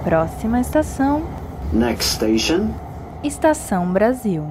Próxima estação. Next station. Estação Brasil.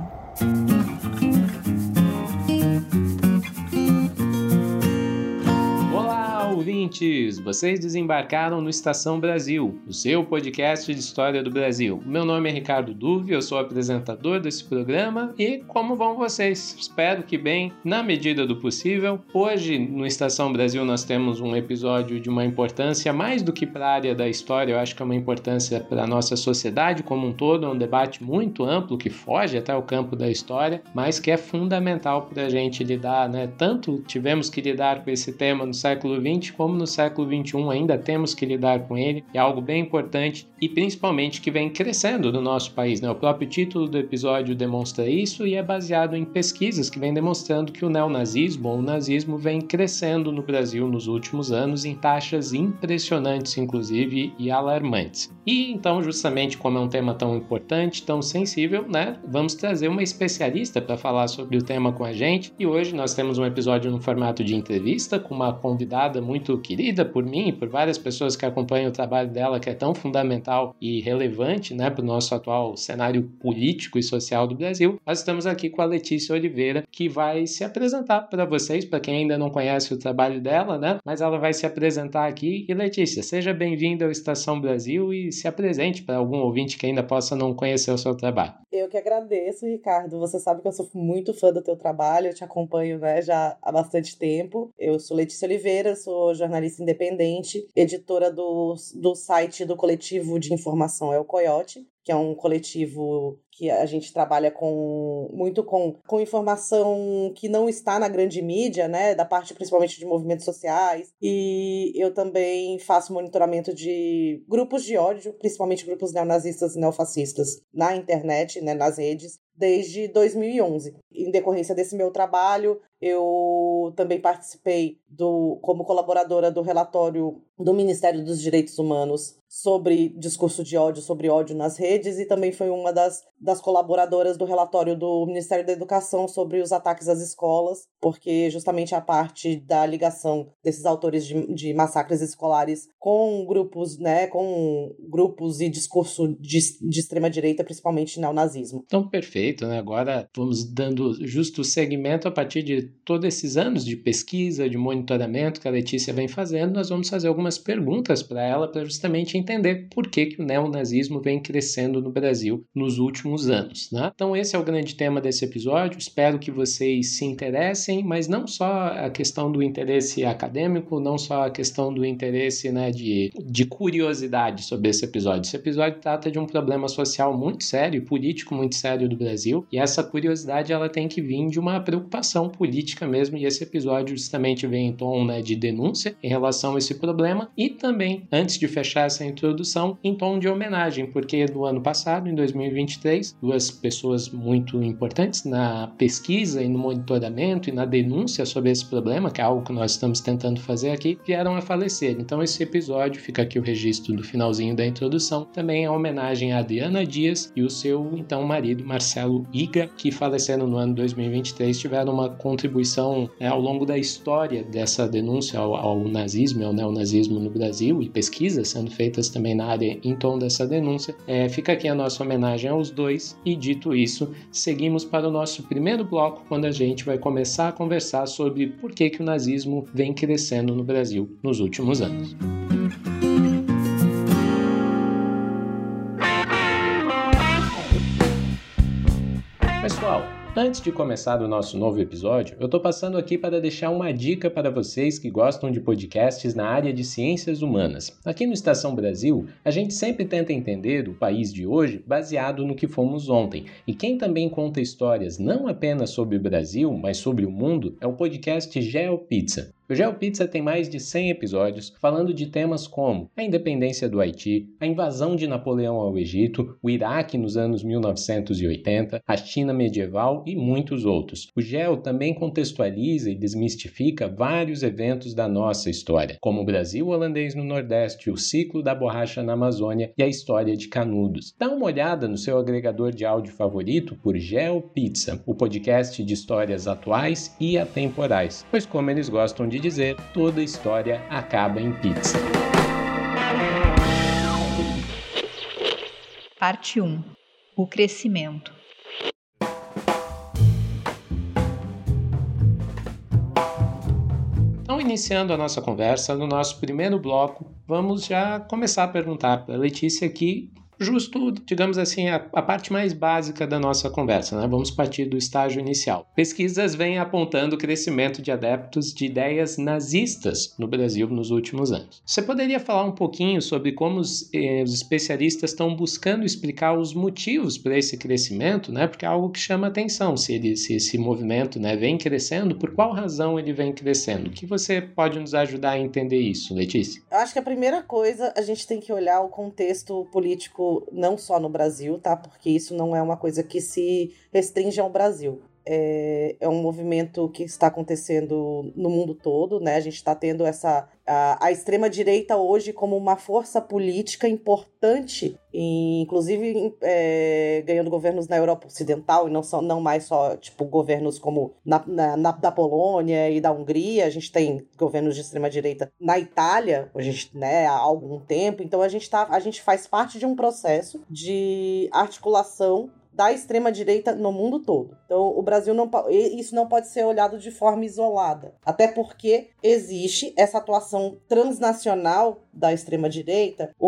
Ouvintes, vocês desembarcaram no Estação Brasil, o seu podcast de história do Brasil. Meu nome é Ricardo Duve, eu sou apresentador desse programa e como vão vocês? Espero que bem, na medida do possível. Hoje, no Estação Brasil, nós temos um episódio de uma importância mais do que para a área da história, eu acho que é uma importância para a nossa sociedade como um todo, é um debate muito amplo que foge até o campo da história, mas que é fundamental para a gente lidar, né? Tanto tivemos que lidar com esse tema no século XX, como no século XXI ainda temos que lidar com ele, é algo bem importante e principalmente que vem crescendo no nosso país, né? O próprio título do episódio demonstra isso e é baseado em pesquisas que vêm demonstrando que o neonazismo ou o nazismo vem crescendo no Brasil nos últimos anos em taxas impressionantes, inclusive, e alarmantes. E então, justamente como é um tema tão importante, tão sensível, né? Vamos trazer uma especialista para falar sobre o tema com a gente e hoje nós temos um episódio no formato de entrevista com uma convidada muito querida por mim e por várias pessoas que acompanham o trabalho dela, que é tão fundamental e relevante, né, para o nosso atual cenário político e social do Brasil. Nós estamos aqui com a Letícia Oliveira, que vai se apresentar para vocês, para quem ainda não conhece o trabalho dela, né, mas ela vai se apresentar aqui. E Letícia, seja bem-vinda ao Estação Brasil e se apresente para algum ouvinte que ainda possa não conhecer o seu trabalho. Eu que agradeço, Ricardo. Você sabe que eu sou muito fã do teu trabalho, eu te acompanho, né, já há bastante tempo. Eu sou Letícia Oliveira, sou jornalista independente, editora do site do coletivo de informação É o Coiote, que é um coletivo que a gente trabalha muito com informação que não está na grande mídia, né, da parte principalmente de movimentos sociais, e eu também faço monitoramento de grupos de ódio, principalmente grupos neonazistas e neofascistas na internet, né, nas redes, desde 2011. Em decorrência desse meu trabalho, eu também participei como colaboradora do relatório do Ministério dos Direitos Humanos sobre discurso de ódio, sobre ódio nas redes, e também foi uma das colaboradoras do relatório do Ministério da Educação sobre os ataques às escolas, porque justamente a parte da ligação desses autores de massacres escolares com grupos, né, e discurso de extrema-direita, principalmente neonazismo. Então, perfeito, né? Agora vamos dando justo segmento a partir de todos esses anos de pesquisa, de monitoramento que a Letícia vem fazendo, nós vamos fazer algumas perguntas para ela para justamente entender por que o neonazismo vem crescendo no Brasil nos últimos anos, né? Então esse é o grande tema desse episódio, espero que vocês se interessem, mas não só a questão do interesse acadêmico, não só a questão do interesse, né, de curiosidade sobre esse episódio. Esse episódio trata de um problema social muito sério, político muito sério do Brasil, e essa curiosidade ela tem que vir de uma preocupação política mesmo, e esse episódio justamente vem em tom, né, de denúncia em relação a esse problema, e também, antes de fechar essa introdução, em tom de homenagem, porque no ano passado, em 2023, duas pessoas muito importantes na pesquisa e no monitoramento e na denúncia sobre esse problema, que é algo que nós estamos tentando fazer aqui, vieram a falecer. Então esse episódio, fica aqui o registro do finalzinho da introdução, também é homenagem a Adriana Dias e o seu então marido Marcelo Iga, que faleceram no ano 2023, tiveram uma contribuição ao longo da história dessa denúncia ao nazismo e ao neonazismo no Brasil, e pesquisas sendo feitas também na área em tom dessa denúncia. Fica aqui a nossa homenagem aos dois, e dito isso, seguimos para o nosso primeiro bloco, quando a gente vai começar a conversar sobre por que o nazismo vem crescendo no Brasil nos últimos anos. Pessoal, antes de começar o nosso novo episódio, eu estou passando aqui para deixar uma dica para vocês que gostam de podcasts na área de ciências humanas. Aqui no Estação Brasil, a gente sempre tenta entender o país de hoje baseado no que fomos ontem. E quem também conta histórias não apenas sobre o Brasil, mas sobre o mundo, é o podcast GeoPizza. O GeoPizza tem mais de 100 episódios falando de temas como a independência do Haiti, a invasão de Napoleão ao Egito, o Iraque nos anos 1980, a China medieval e muitos outros. O Geo também contextualiza e desmistifica vários eventos da nossa história, como o Brasil holandês no Nordeste, o ciclo da borracha na Amazônia e a história de Canudos. Dá uma olhada no seu agregador de áudio favorito por GeoPizza, o podcast de histórias atuais e atemporais, pois como eles gostam de dizer, toda história acaba em pizza. Parte 1. O crescimento. Então, iniciando a nossa conversa, no nosso primeiro bloco, vamos já começar a perguntar para a Letícia aqui, justo, digamos assim, a parte mais básica da nossa conversa, né? Vamos partir do estágio inicial. Pesquisas vêm apontando o crescimento de adeptos de ideias nazistas no Brasil nos últimos anos. Você poderia falar um pouquinho sobre como os especialistas estão buscando explicar os motivos para esse crescimento, né? Porque é algo que chama atenção, se esse movimento, né, vem crescendo, por qual razão ele vem crescendo? O que você pode nos ajudar a entender isso, Letícia? Eu acho que a primeira coisa, a gente tem que olhar o contexto político não só no Brasil, tá? Porque isso não é uma coisa que se restringe ao Brasil. É um movimento que está acontecendo no mundo todo, né? A gente está tendo a extrema-direita hoje como uma força política importante, inclusive ganhando governos na Europa Ocidental, e não mais só tipo governos como da Polônia e da Hungria. A gente tem governos de extrema-direita na Itália, né, há algum tempo. Então a gente faz parte de um processo de articulação da extrema-direita no mundo todo. Então, o Brasil isso não pode ser olhado de forma isolada. Até porque existe essa atuação transnacional da extrema-direita, o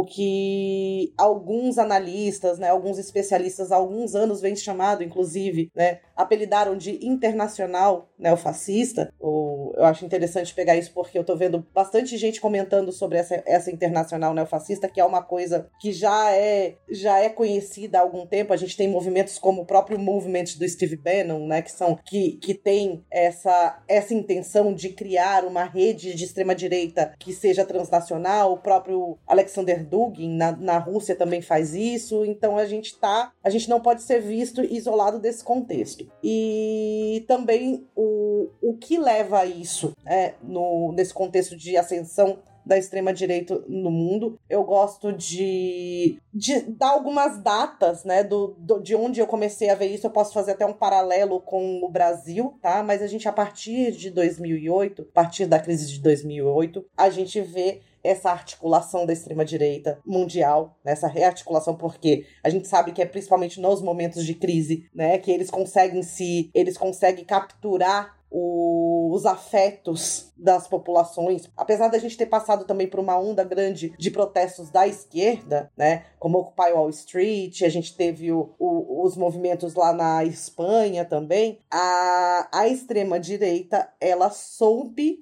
que alguns analistas, né, alguns especialistas há alguns anos vêm chamado, inclusive, né, apelidaram de internacional neofascista. Eu acho interessante pegar isso porque eu tô vendo bastante gente comentando sobre essa internacional neofascista, que é uma coisa que já é conhecida há algum tempo. A gente tem movimentos como o próprio movimento do Steve Bannon, né, que tem essa intenção de criar uma rede de extrema-direita que seja transnacional. O próprio Alexander Dugin na Rússia também faz isso. Então a gente não pode ser visto isolado desse contexto. E também o que leva a isso, nesse contexto de ascensão da extrema-direita no mundo. Eu gosto de dar algumas datas, né, de onde eu comecei a ver isso. Eu posso fazer até um paralelo com o Brasil, tá? Mas a partir de 2008, a partir da crise de 2008, a gente vê essa articulação da extrema-direita mundial, né? Essa rearticulação, porque a gente sabe que é principalmente nos momentos de crise, né, que eles conseguem capturar os afetos das populações. Apesar da gente ter passado também por uma onda grande de protestos da esquerda, né, como Occupy Wall Street, a gente teve os movimentos lá na Espanha também, a extrema-direita, ela soube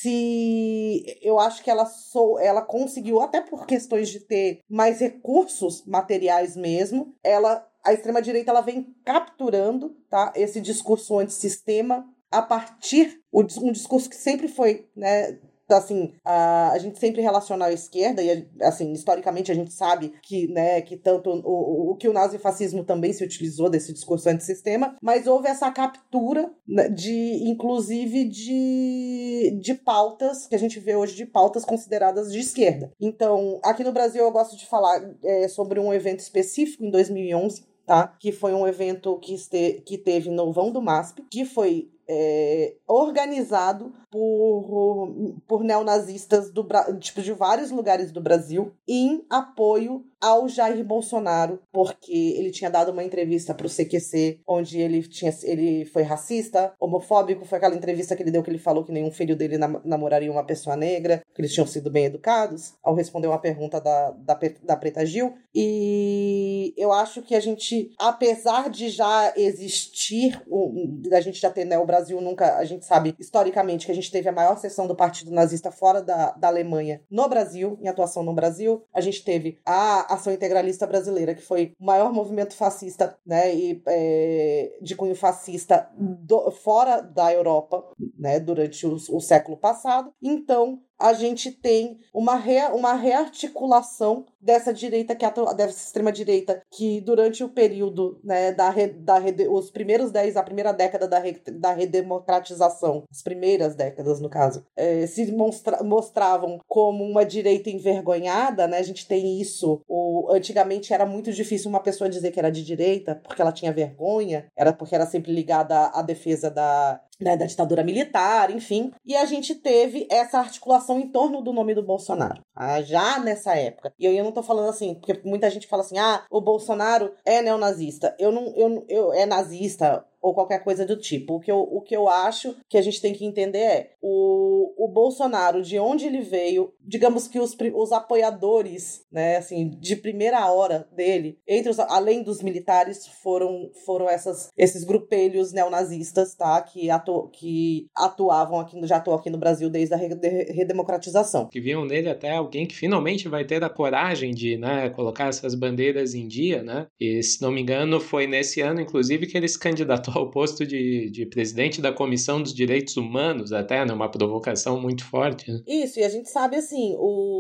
eu acho que ela conseguiu, até por questões de ter mais recursos materiais mesmo, a extrema-direita ela vem capturando, tá, esse discurso antissistema a partir um discurso que sempre foi, né, assim, a gente sempre relaciona à esquerda e, assim, historicamente a gente sabe que, né, que tanto o que o nazifascismo também se utilizou desse discurso antissistema, mas houve essa captura, né, inclusive de pautas que a gente vê hoje, de pautas consideradas de esquerda. Então, aqui no Brasil eu gosto de falar sobre um evento específico em 2011, tá? Que foi um evento que teve no vão do MASP, que foi organizado por neonazistas de vários lugares do Brasil, em apoio ao Jair Bolsonaro, porque ele tinha dado uma entrevista para o CQC, onde ele foi racista, homofóbico. Foi aquela entrevista que ele deu, que ele falou que nenhum filho dele namoraria uma pessoa negra, que eles tinham sido bem educados, ao responder uma pergunta da Preta Gil. E eu acho que a gente, apesar de já existir, da gente já ter, né, o Brasil nunca, a gente sabe historicamente que a gente teve a maior seção do Partido Nazista fora da Alemanha no Brasil, em atuação no Brasil. A gente teve a Ação Integralista Brasileira, que foi o maior movimento fascista, né, de cunho fascista fora da Europa, né, durante o século passado. Então, a gente tem uma rearticulação dessa direita, dessa extrema-direita, que durante o período, né, os primeiros a primeira década da redemocratização, as primeiras décadas, no caso, se mostravam como uma direita envergonhada, né? A gente tem isso. Antigamente era muito difícil uma pessoa dizer que era de direita, porque ela tinha vergonha, porque era sempre ligada à defesa né, da ditadura militar, enfim. E a gente teve essa articulação em torno do nome do Bolsonaro, já nessa época. E eu não tô falando assim, porque muita gente fala assim, o Bolsonaro é neonazista. Eu é nazista ou qualquer coisa do tipo. O que eu acho que a gente tem que entender é o Bolsonaro, de onde ele veio, digamos que os apoiadores, né, assim, de primeira hora dele, além dos militares, foram esses grupelhos neonazistas, tá, que atuavam aqui, já atuam aqui no Brasil desde a redemocratização. Que viam nele até alguém que finalmente vai ter a coragem de, né, colocar essas bandeiras em dia, né? E, se não me engano, foi nesse ano, inclusive, que ele se candidatou ao posto de presidente da Comissão dos Direitos Humanos, até, né, uma provocação muito forte. Né? Isso, e a gente sabe, assim,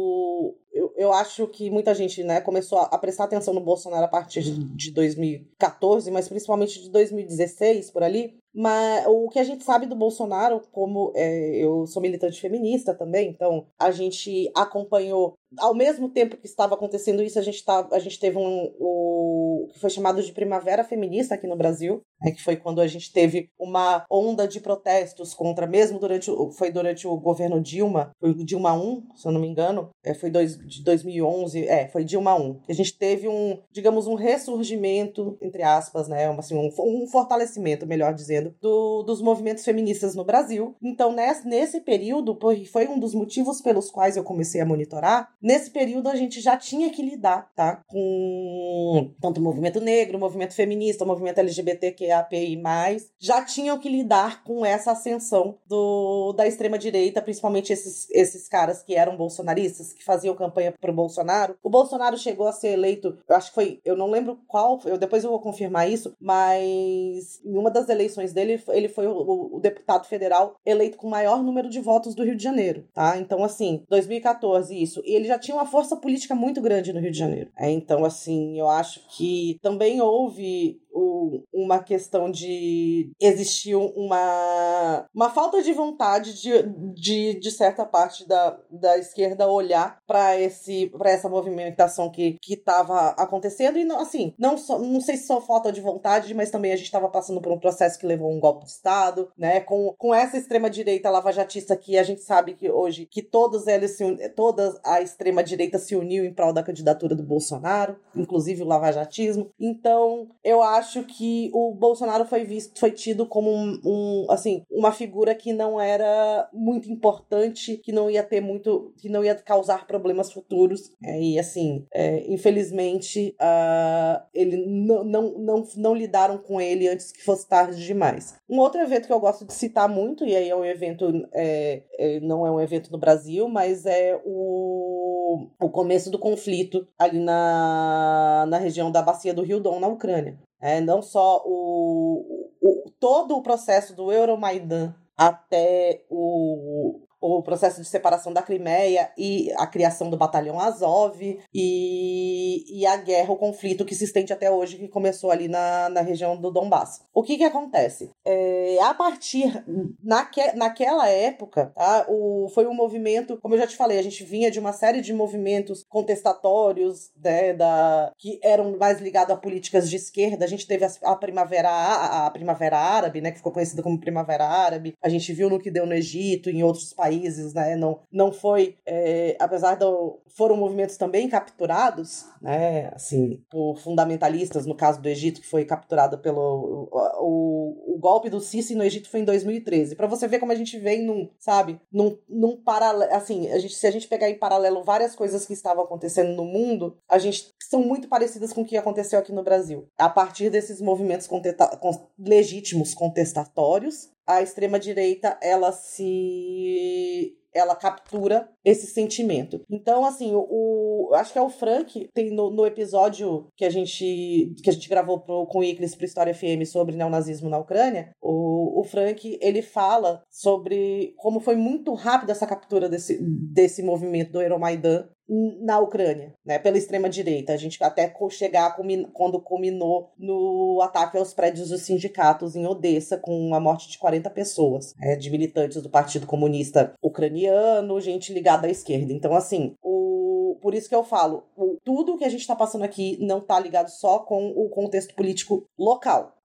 eu acho que muita gente, né, começou a prestar atenção no Bolsonaro a partir de 2014, mas principalmente de 2016, por ali. Mas o que a gente sabe do Bolsonaro, como eu sou militante feminista também, então a gente acompanhou, ao mesmo tempo que estava acontecendo isso, a gente teve o que foi chamado de Primavera Feminista aqui no Brasil, que foi quando a gente teve uma onda de protestos contra, mesmo durante o governo Dilma, foi o Dilma 1, se eu não me engano, foi de 2011, foi Dilma 1. A gente teve digamos, um ressurgimento, entre aspas, né, assim, um fortalecimento, melhor dizendo, dos movimentos feministas no Brasil. Então, nesse período, foi um dos motivos pelos quais eu comecei a monitorar, nesse período a gente já tinha que lidar, tá, com tanto o movimento negro, o movimento feminista, o movimento LGBTQIAPI+, já tinham que lidar com essa ascensão da extrema-direita, principalmente esses caras que eram bolsonaristas, que faziam campanha pro Bolsonaro. O Bolsonaro chegou a ser eleito, eu acho que foi, eu não lembro qual, depois eu vou confirmar isso, mas em uma das eleições dele, ele foi o deputado federal eleito com o maior número de votos do Rio de Janeiro, tá? Então, assim, 2014, isso. E ele já tinha uma força política muito grande no Rio de Janeiro. Então, assim, eu acho que também houve uma questão de existir uma falta de vontade de certa parte da esquerda olhar para essa movimentação que estava acontecendo, e não, assim, não sei se só falta de vontade, mas também a gente estava passando por um processo que levou a um golpe de Estado, né, com essa extrema-direita lavajatista que a gente sabe que hoje, que toda a extrema-direita se uniu em prol da candidatura do Bolsonaro, inclusive o lavajatismo. Então, eu acho que o Bolsonaro foi tido como uma figura que não era muito importante, que não ia causar problemas futuros, e assim, infelizmente ele não lidaram com ele antes que fosse tarde demais. Um outro evento que eu gosto de citar muito, e aí é um evento, não é um evento no Brasil, mas é o começo do conflito ali na região da Bacia do Rio Don, na Ucrânia. Não só todo o processo do Euromaidan até o processo de separação da Crimeia e a criação do Batalhão Azov e a guerra, o conflito que se estende até hoje, que começou ali na região do Donbass. O que acontece? A partir, naquela época, tá, foi um movimento, como eu já te falei, a gente vinha de uma série de movimentos contestatórios, né, que eram mais ligados a políticas de esquerda. A gente teve a Primavera Árabe, né, que ficou conhecida como Primavera Árabe. A gente viu no que deu no Egito, em outros países, né, não foi, apesar foram movimentos também capturados, né, assim, por fundamentalistas, no caso do Egito, que foi capturado pelo o golpe do Sisi no Egito foi em 2013. Para você ver como a gente vem num paralelo, assim, se a gente pegar em paralelo várias coisas que estavam acontecendo no mundo, são muito parecidas com o que aconteceu aqui no Brasil. A partir desses movimentos legítimos contestatórios, a extrema-direita, ela captura esse sentimento. Então, assim, acho que é o Frank, tem no episódio que a gente gravou com o Iclis pro História FM sobre neonazismo na Ucrânia, o Frank, ele fala sobre como foi muito rápido essa captura desse movimento do Euromaidan na Ucrânia, né, pela extrema-direita. A gente até chegar quando culminou no ataque aos prédios dos sindicatos em Odessa, com a morte de 40 pessoas, de militantes do Partido Comunista Ucraniano, gente ligada à esquerda. Então, assim, por isso que eu falo, tudo que a gente está passando aqui não está ligado só com o contexto político local, tá?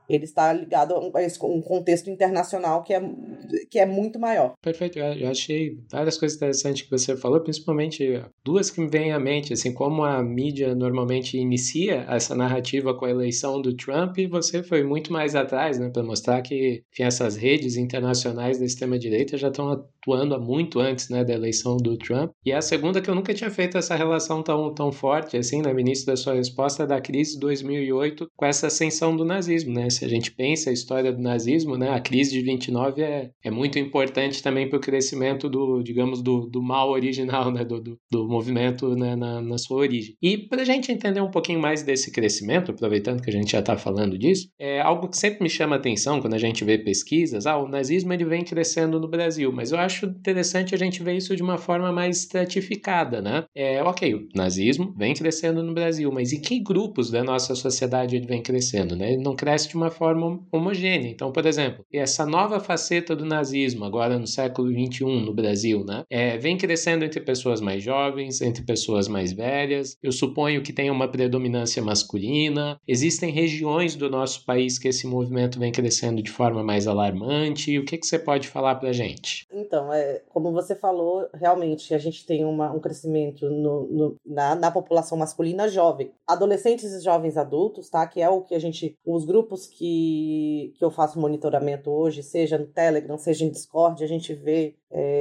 Ele está ligado a um contexto internacional que é muito maior. Perfeito, eu achei várias coisas interessantes que você falou, principalmente duas que me vêm à mente, assim, como a mídia normalmente inicia essa narrativa com a eleição do Trump, e você foi muito mais atrás, né, para mostrar que enfim, essas redes internacionais da extrema-direita já estão atuando há muito antes, né, da eleição do Trump. E a segunda, que eu nunca tinha feito essa relação tão forte, assim, no início da sua resposta, da crise de 2008 com essa ascensão do nazismo, né? Se a gente pensa a história do nazismo, né, a crise de 29 é muito importante também para o crescimento do mal original, né, do movimento, né, na sua origem. E para a gente entender um pouquinho mais desse crescimento, aproveitando que a gente já está falando disso, é algo que sempre me chama a atenção quando a gente vê pesquisas, o nazismo ele vem crescendo no Brasil, mas eu acho interessante a gente ver isso de uma forma mais estratificada, né? Ok, o nazismo vem crescendo no Brasil, mas em que grupos da nossa sociedade ele vem crescendo, né? Ele não cresce de uma forma homogênea. Então, por exemplo, essa nova faceta do nazismo, agora no século XXI no Brasil, né? Vem crescendo entre pessoas mais jovens, entre pessoas mais velhas. Eu suponho que tem uma predominância masculina. Existem regiões do nosso país que esse movimento vem crescendo de forma mais alarmante. O que você pode falar pra gente? Então, como você falou, realmente a gente tem um crescimento na população masculina jovem. Adolescentes e jovens adultos, tá? Que é o que os grupos que eu faço monitoramento hoje, seja no Telegram, seja em Discord, a gente vê,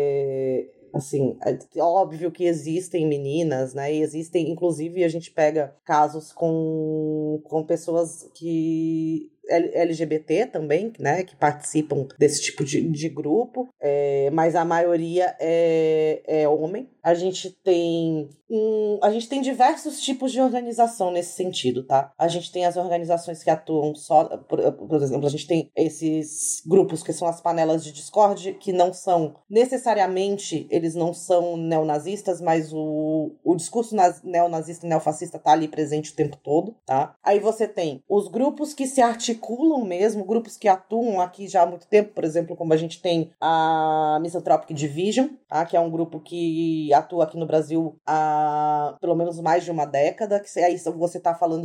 assim, é óbvio que existem meninas, né? E existem, inclusive, a gente pega casos com pessoas que LGBT também, né, que participam desse tipo de grupo, mas a maioria é homem. A gente tem diversos tipos de organização nesse sentido, tá? A gente tem as organizações que atuam só, por exemplo, a gente tem esses grupos que são as panelas de Discord, que não são necessariamente, eles não são neonazistas, mas o discurso neonazista e neofascista tá ali presente o tempo todo, tá? Aí você tem os grupos que se articulam mesmo, grupos que atuam aqui já há muito tempo, por exemplo, como a gente tem a Misanthropic Division, tá? Que é um grupo que atua aqui no Brasil há pelo menos mais de uma década, que aí você tá falando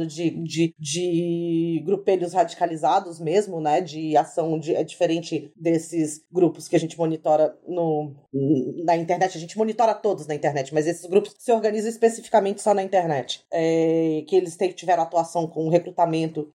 de grupelhos radicalizados mesmo, né, de ação, é diferente desses grupos que a gente monitora na internet. A gente monitora todos na internet, mas esses grupos se organizam especificamente só na internet, que eles tiveram atuação com recrutamento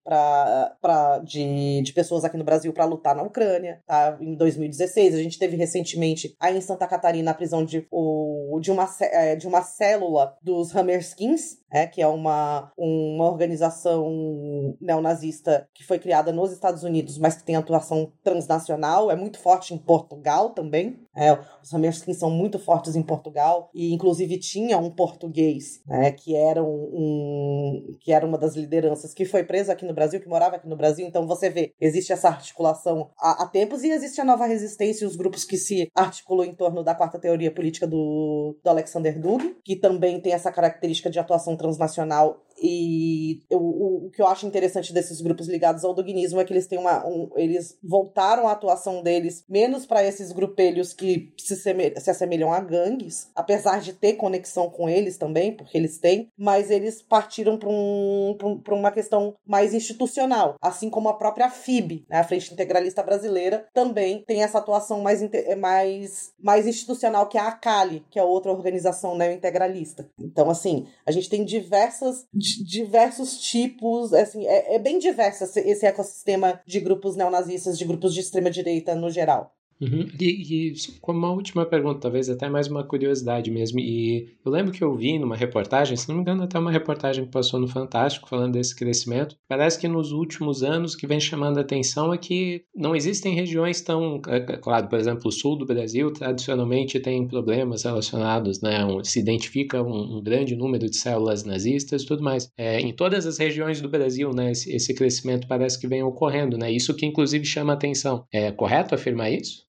de pessoas aqui no Brasil para lutar na Ucrânia, tá? Em 2016, a gente teve recentemente aí em Santa Catarina a prisão de uma célula dos Hammerskins, que é uma organização neonazista que foi criada nos Estados Unidos, mas que tem atuação transnacional, é muito forte em Portugal também. Os Hammerskins são muito fortes em Portugal, e inclusive tinha um português, que era uma das lideranças que foi preso aqui no Brasil, que morava aqui no Brasil. Então você vê, existe essa articulação há tempos, e existe a Nova Resistência e os grupos que se articulam em torno da quarta teoria política do Alexander Dugin, que também tem essa característica de atuação transnacional. E o que eu acho interessante desses grupos ligados ao duginismo é que eles têm eles voltaram a atuação deles menos para esses grupelhos que se assemelham a gangues, apesar de ter conexão com eles também, porque eles têm, mas eles partiram para uma questão mais institucional, assim como a própria FIB, né, a Frente Integralista Brasileira, também tem essa atuação mais institucional, que é a ACALI, que é outra organização neo-integralista. Então, assim, a gente tem diversos tipos, assim, é bem diverso esse ecossistema de grupos neonazistas, de grupos de extrema-direita no geral. Uhum. E como uma última pergunta, talvez até mais uma curiosidade mesmo, e eu lembro que eu vi numa reportagem, se não me engano até uma reportagem que passou no Fantástico falando desse crescimento, parece que nos últimos anos o que vem chamando a atenção é que não existem regiões tão, claro, por exemplo, o sul do Brasil tradicionalmente tem problemas relacionados, né, se identifica um grande número de células nazistas e tudo mais. Em todas as regiões do Brasil, né, esse crescimento parece que vem ocorrendo, né, isso que inclusive chama a atenção. É correto afirmar isso?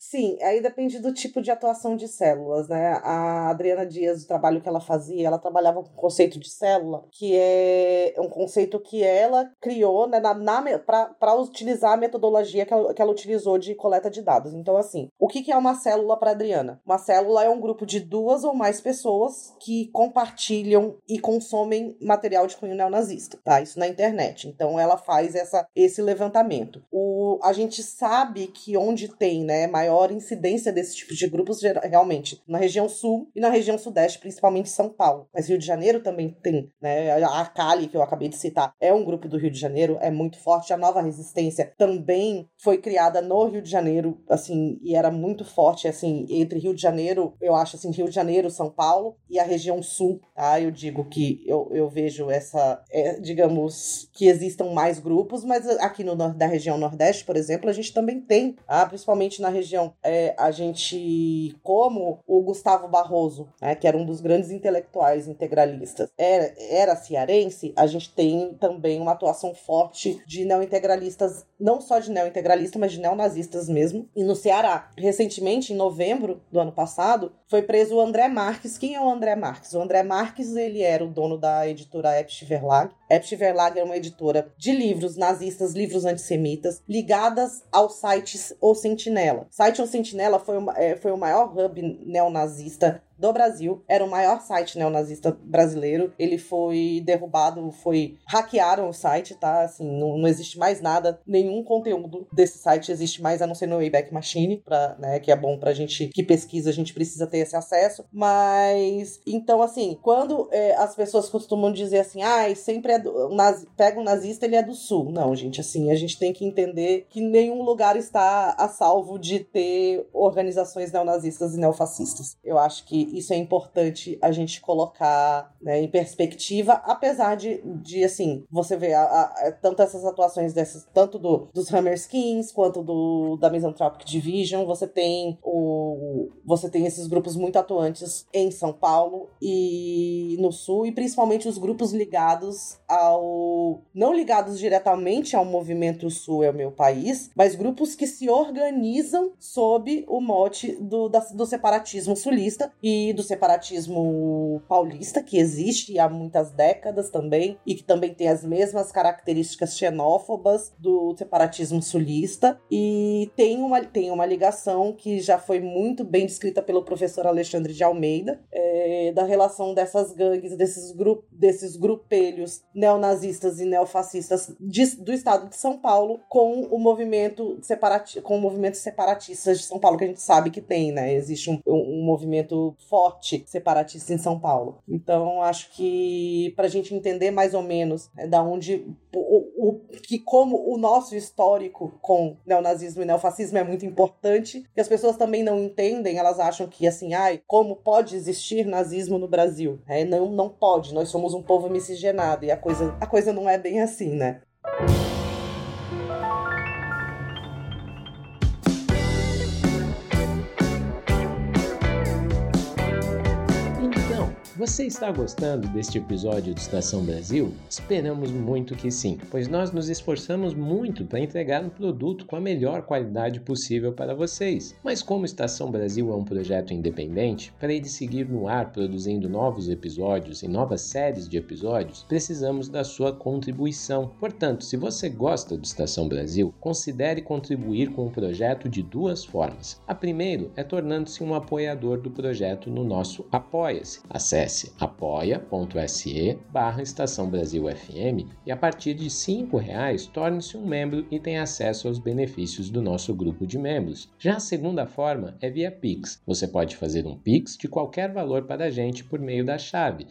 Sim, aí depende do tipo de atuação de células, né? A Adriana Dias, o trabalho que ela fazia, ela trabalhava com o conceito de célula, que é um conceito que ela criou, né, para utilizar a metodologia que ela utilizou de coleta de dados. Então, assim, o que é uma célula para Adriana? Uma célula é um grupo de 2 ou mais pessoas que compartilham e consomem material de cunho neonazista, tá? Isso na internet. Então, ela faz esse levantamento. A gente sabe que onde tem, né, maior incidência desse tipo de grupos, realmente, na região sul e na região sudeste, principalmente São Paulo. Mas Rio de Janeiro também tem, né? A Cali, que eu acabei de citar, é um grupo do Rio de Janeiro, é muito forte. A Nova Resistência também foi criada no Rio de Janeiro, assim, e era muito forte, assim, entre Rio de Janeiro, eu acho, assim, Rio de Janeiro, São Paulo e a região sul, tá? Eu digo que eu vejo digamos, que existam mais grupos, mas aqui da região Nordeste, por exemplo, a gente também tem, tá? Principalmente na região, a gente, como o Gustavo Barroso, né, que era um dos grandes intelectuais integralistas, era cearense, a gente tem também uma atuação forte de neointegralistas, não só de neointegralistas, mas de neonazistas mesmo, e no Ceará. Recentemente, em novembro do ano passado, foi preso o André Marques. Quem é o André Marques? O André Marques, ele era o dono da editora Epst Verlag. Epst Verlag é uma editora de livros nazistas, livros antissemitas, ligadas ao site O Sentinela. O site O Sentinela foi o maior hub neonazista do Brasil, era o maior site neonazista brasileiro. Ele foi derrubado, hackearam o site, tá? Assim, não existe mais nada, nenhum conteúdo desse site existe mais, a não ser no Wayback Machine, né, que é bom pra gente que pesquisa, a gente precisa ter esse acesso. Mas, então, assim, quando as pessoas costumam dizer assim, sempre pega um nazista, ele é do sul. Não, gente, assim, a gente tem que entender que nenhum lugar está a salvo de ter organizações neonazistas e neofascistas. Eu acho que isso é importante a gente colocar, né, em perspectiva, apesar de assim, você vê tanto essas atuações tanto dos Hammerskins quanto da Misanthropic Division, você tem esses grupos muito atuantes em São Paulo e no Sul, e principalmente os grupos ligados não ligados diretamente ao movimento Sul é o meu país, mas grupos que se organizam sob o mote do separatismo sulista e do separatismo paulista, que existe há muitas décadas também, e que também tem as mesmas características xenófobas do separatismo sulista, e tem uma ligação que já foi muito bem descrita pelo professor Alexandre de Almeida, da relação dessas gangues, desses grupelhos neonazistas e neofascistas do estado de São Paulo com o movimento separatista de São Paulo, que a gente sabe que tem, né? Existe um movimento forte separatista em São Paulo. Então, acho que pra gente entender mais ou menos da onde como o nosso histórico com neonazismo e neofascismo é muito importante, que as pessoas também não entendem, elas acham que assim, como pode existir nazismo no Brasil? Não pode, nós somos um povo miscigenado, e a coisa não é bem assim, né? Você está gostando deste episódio de Estação Brasil? Esperamos muito que sim, pois nós nos esforçamos muito para entregar um produto com a melhor qualidade possível para vocês. Mas como Estação Brasil é um projeto independente, para ele seguir no ar produzindo novos episódios e novas séries de episódios, precisamos da sua contribuição. Portanto, se você gosta do Estação Brasil, considere contribuir com o projeto de 2 formas. A primeira é tornando-se um apoiador do projeto no nosso Apoia-se. Acesse apoia.se/Estação Brasil FM e a partir de R$5 torne-se um membro e tenha acesso aos benefícios do nosso grupo de membros. Já a segunda forma é via Pix. Você pode fazer um Pix de qualquer valor para a gente por meio da chave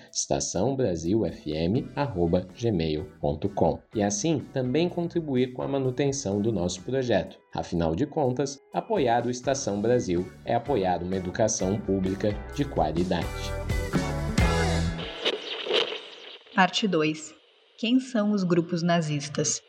estaçãobrasilfm@gmail.com e assim também contribuir com a manutenção do nosso projeto. Afinal de contas, apoiar o Estação Brasil é apoiar uma educação pública de qualidade. Parte 2. Quem são os grupos nazistas?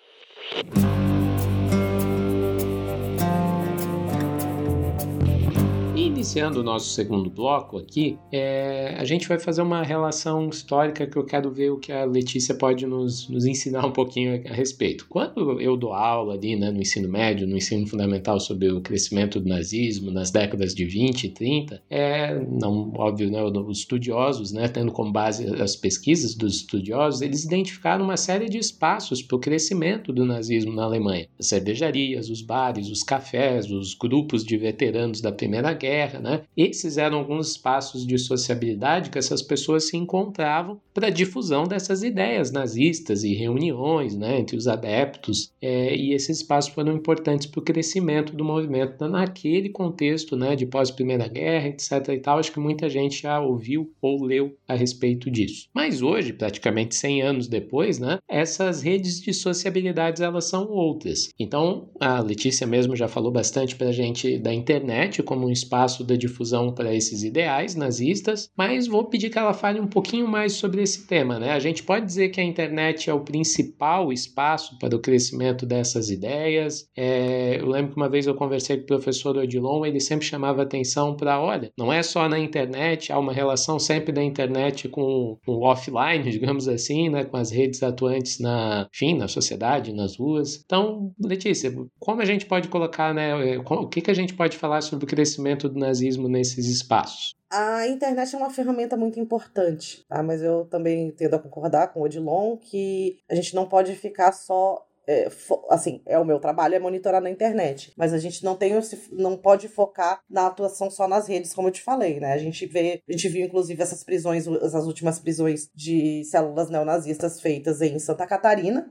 iniciando o nosso segundo bloco aqui, a gente vai fazer uma relação histórica que eu quero ver o que a Letícia pode nos ensinar um pouquinho a respeito. Quando eu dou aula ali, né, no ensino médio, no ensino fundamental sobre o crescimento do nazismo nas décadas de 20 e 30, não, óbvio, né, os estudiosos, né, tendo como base as pesquisas dos estudiosos, eles identificaram uma série de espaços para o crescimento do nazismo na Alemanha. As cervejarias, os bares, os cafés, os grupos de veteranos da Primeira Guerra, né? Esses eram alguns espaços de sociabilidade que essas pessoas se encontravam para a difusão dessas ideias nazistas e reuniões, né, entre os adeptos, e esses espaços foram importantes para o crescimento do movimento naquele contexto, né, de pós-Primeira Guerra, etc. e tal. Acho que muita gente já ouviu ou leu a respeito disso. Mas hoje, praticamente 100 anos depois, né, essas redes de sociabilidades elas são outras. Então, a Letícia mesmo já falou bastante para a gente da internet como um espaço da difusão para esses ideais nazistas, mas vou pedir que ela fale um pouquinho mais sobre esse tema, né? A gente pode dizer que a internet é o principal espaço para o crescimento dessas ideias. Eu lembro que uma vez eu conversei com o professor Odilon, ele sempre chamava atenção para, olha, não é só na internet, há uma relação sempre da internet com o offline, digamos assim, né? Com as redes atuantes na sociedade, nas ruas. Então, Letícia, como a gente pode colocar, né? O que a gente pode falar sobre o crescimento do nazismo nesses espaços? A internet é uma ferramenta muito importante, tá? Mas eu também tendo a concordar com o Odilon que a gente não pode ficar só... o meu trabalho é monitorar na internet, mas a gente não pode focar na atuação só nas redes, como eu te falei, né? A gente viu inclusive essas últimas prisões de células neonazistas feitas em Santa Catarina.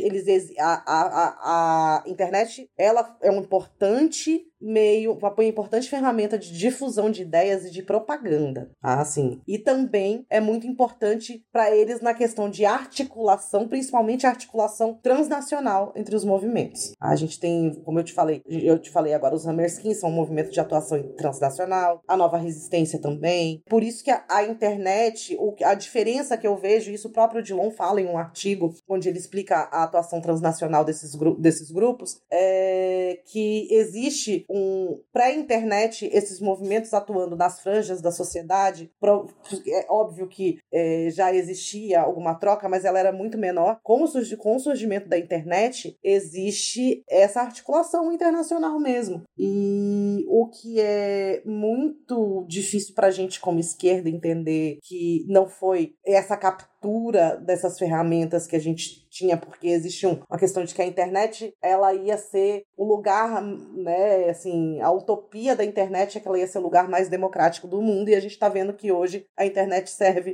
A internet, ela é um importante uma importante ferramenta de difusão de ideias e de propaganda, tá? Assim, e também é muito importante para eles na questão de articulação, principalmente a articulação transnacional entre os movimentos. A gente tem, como eu te falei agora, os Hammerskins são um movimento de atuação transnacional, a Nova Resistência também. Por isso que a internet, a diferença que eu vejo, isso o próprio Odilon fala em um artigo onde ele explica a atuação transnacional desses grupos, é que existe pré-internet, esses movimentos atuando nas franjas da sociedade. É óbvio que já existia alguma troca, mas ela era muito menor. Com o surgimento da internet, existe essa articulação internacional mesmo. E o que é muito difícil para a gente como esquerda entender que não foi essa captura dessas ferramentas que a gente tinha, porque existia uma questão de que a internet ela ia ser o lugar, né, assim, a utopia da internet é que ela ia ser o lugar mais democrático do mundo, e a gente está vendo que hoje a internet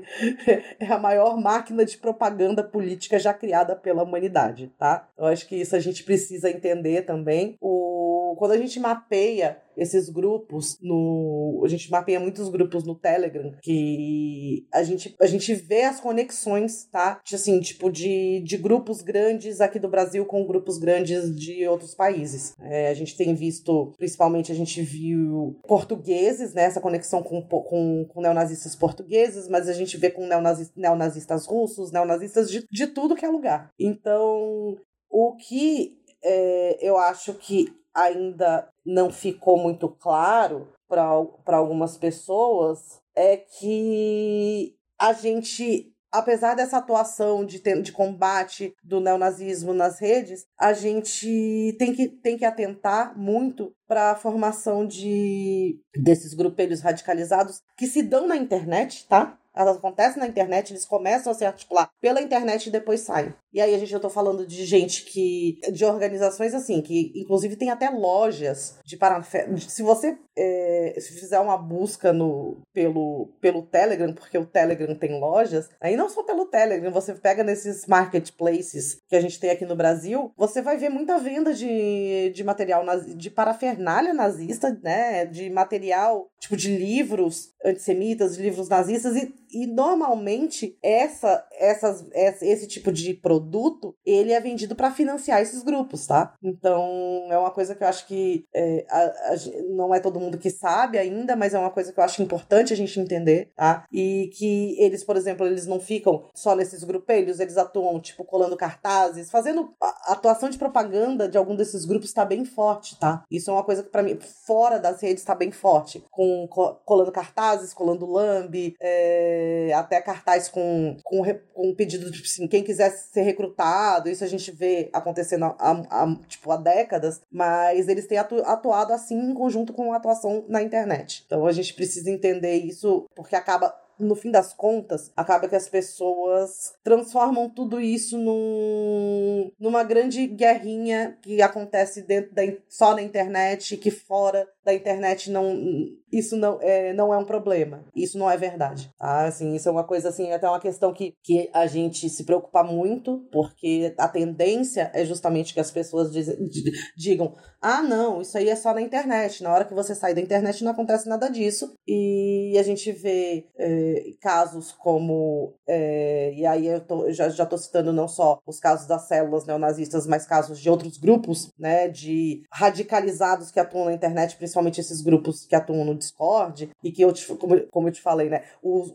é a maior máquina de propaganda política já criada pela humanidade, tá? Eu acho que isso a gente precisa entender também. Quando a gente mapeia esses grupos a gente mapeia muitos grupos no Telegram, que a gente vê as conexões, tá? Assim, tipo, de grupos grandes aqui do Brasil com grupos grandes de outros países. A gente tem visto, principalmente a gente viu portugueses, né? Essa conexão com neonazistas portugueses, mas a gente vê com neonazistas russos, neonazistas de tudo que é lugar. Então, o que eu acho que ainda não ficou muito claro para algumas pessoas é que a gente, apesar dessa atuação de combate do neonazismo nas redes, a gente tem que atentar muito para a formação desses grupelhos radicalizados que se dão na internet, tá? Elas acontecem na internet, eles começam a se articular pela internet e depois saem. E aí eu tô falando de gente de organizações assim, que inclusive tem até lojas de parafernália. Se você se fizer uma busca pelo Telegram, porque o Telegram tem lojas, aí não só pelo Telegram, você pega nesses marketplaces que a gente tem aqui no Brasil, você vai ver muita venda de material de parafernália nazista, né? De material, tipo de livros antissemitas, de livros nazistas, e normalmente esse tipo de produto, ele é vendido para financiar esses grupos, tá? Então, é uma coisa que eu acho que não é todo mundo mundo que sabe ainda, mas é uma coisa que eu acho importante a gente entender, tá? E que eles, por exemplo, eles não ficam só nesses grupelhos, eles atuam, tipo, colando cartazes, fazendo a atuação de propaganda de algum desses grupos tá bem forte, tá? Isso é uma coisa que pra mim, fora das redes, tá bem forte. Colando cartazes, colando lambe, até cartaz com pedido de, assim, quem quiser ser recrutado, isso a gente vê acontecendo há décadas, mas eles têm atuado assim em conjunto com a atuação na internet. Então a gente precisa entender isso, porque no fim das contas, acaba que as pessoas transformam tudo isso numa grande guerrinha que acontece só na internet, que fora da internet isso não é um problema. Isso não é verdade, tá? Assim, isso é uma coisa, assim, até uma questão que a gente se preocupa muito, porque a tendência é justamente que as pessoas digam, não, isso aí é só na internet. Na hora que você sai da internet não acontece nada disso. E a gente vê casos como, e aí eu já tô citando não só os casos das células neonazistas, mas casos de outros grupos, né, de radicalizados que atuam na internet, principalmente esses grupos que atuam no Discord, e que, como eu te falei, né,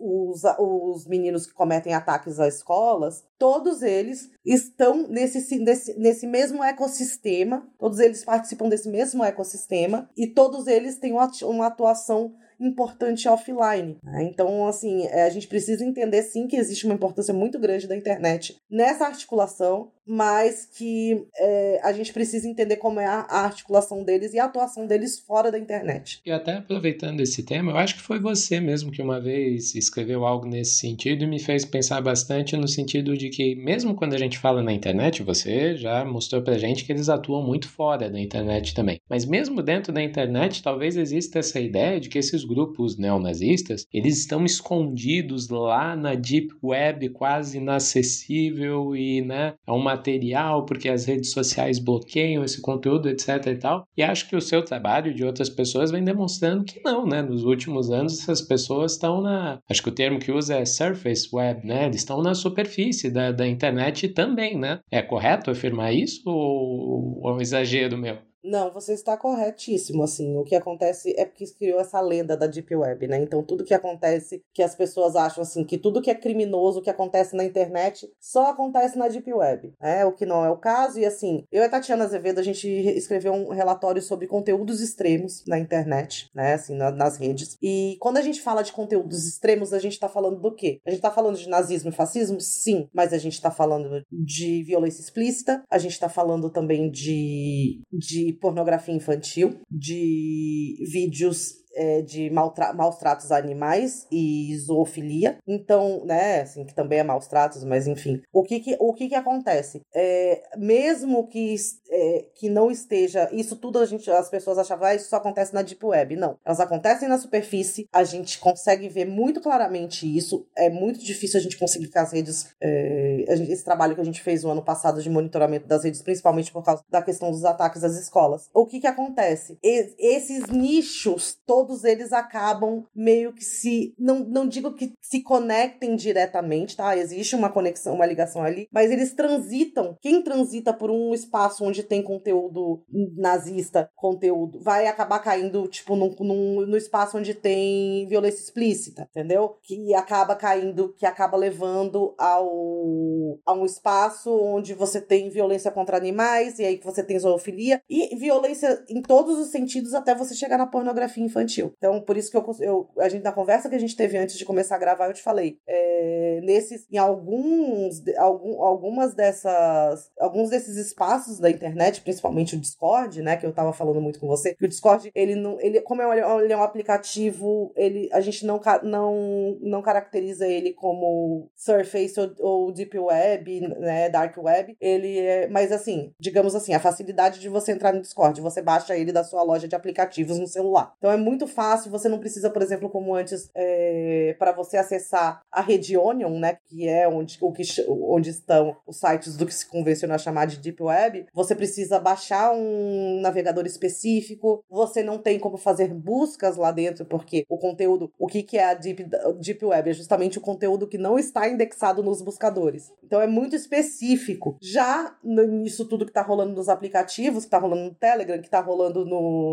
os meninos que cometem ataques às escolas, todos eles estão nesse mesmo ecossistema, todos eles participam desse mesmo ecossistema, e todos eles têm uma atuação importante offline, né? Então, assim, a gente precisa entender, sim, que existe uma importância muito grande da internet nessa articulação, mas que a gente precisa entender como é a articulação deles e a atuação deles fora da internet. E até aproveitando esse tema, eu acho que foi você mesmo que uma vez escreveu algo nesse sentido e me fez pensar bastante no sentido de que, mesmo quando a gente fala na internet, você já mostrou pra gente que eles atuam muito fora da internet também. Mas mesmo dentro da internet, talvez exista essa ideia de que esses grupos neonazistas, eles estão escondidos lá na Deep Web, quase inacessível e, né, é um material porque as redes sociais bloqueiam esse conteúdo, etc e tal. E acho que o seu trabalho de outras pessoas vem demonstrando que não, né? Nos últimos anos essas pessoas estão acho que o termo que usa é surface web, né? Eles estão na superfície da internet também, né? É correto afirmar isso ou é um exagero meu? Não, você está corretíssimo, assim, o que acontece é porque criou essa lenda da Deep Web, né, então tudo que acontece, que as pessoas acham, assim, que tudo que é criminoso, que acontece na internet, só acontece na Deep Web, o que não é o caso, e assim, eu e a Tatiana Azevedo, a gente escreveu um relatório sobre conteúdos extremos na internet, né, assim, nas redes, e quando a gente fala de conteúdos extremos, a gente tá falando do quê? A gente tá falando de nazismo e fascismo? Sim, mas a gente tá falando de violência explícita, a gente tá falando também de pornografia infantil, de vídeos de maus tratos a animais e zoofilia. Então, né, assim, que também é maus tratos, mas enfim. O que acontece? Mesmo que não esteja... Isso tudo as pessoas achavam, isso só acontece na Deep Web. Não. Elas acontecem na superfície, a gente consegue ver muito claramente isso. É muito difícil a gente conseguir que as redes... esse trabalho que a gente fez o ano passado de monitoramento das redes, principalmente por causa da questão dos ataques às escolas. O que acontece? Esses nichos, todos eles acabam meio que não digo que se conectem diretamente, tá? Existe uma conexão, uma ligação ali, mas eles transitam. Quem transita por um espaço onde tem conteúdo nazista, vai acabar caindo, tipo, no espaço onde tem violência explícita, entendeu? Que acaba levando a um espaço onde você tem violência contra animais, e aí que você tem zoofilia, e violência em todos os sentidos até você chegar na pornografia infantil. Então, por isso que a gente, na conversa que a gente teve antes de começar a gravar, eu te falei, em alguns desses espaços da internet, principalmente o Discord, né, que eu tava falando muito com você, que o Discord, como ele é um aplicativo, a gente não caracteriza ele como Surface ou Deep Web, né, Dark Web, mas assim, digamos assim, a facilidade de você entrar no Discord, você baixa ele da sua loja de aplicativos no celular. Então é muito muito fácil, você não precisa, por exemplo, como antes, para você acessar a rede Onion, né, que é onde estão os sites do que se convenciona a chamar de Deep Web, você precisa baixar um navegador específico, você não tem como fazer buscas lá dentro, porque o conteúdo, o que é a Deep Web? É justamente o conteúdo que não está indexado nos buscadores. Então é muito específico. Já nisso tudo que está rolando nos aplicativos, que está rolando no Telegram, que está rolando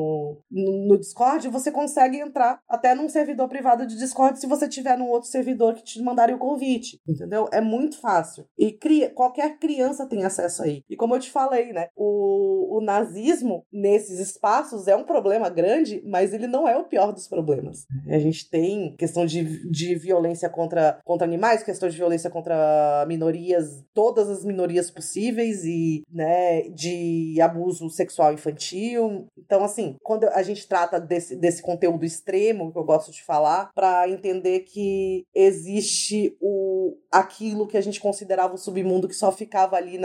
no Discord, você consegue entrar até num servidor privado de Discord se você tiver num outro servidor que te mandaria o convite, entendeu? É muito fácil. E qualquer criança tem acesso aí. E como eu te falei, né, o nazismo nesses espaços é um problema grande, mas ele não é o pior dos problemas. A gente tem questão de violência contra animais, questão de violência contra minorias, todas as minorias possíveis e, né, de abuso sexual infantil. Então, assim, quando a gente trata desse conteúdo extremo, que eu gosto de falar, para entender que existe aquilo que a gente considerava o submundo, que só ficava ali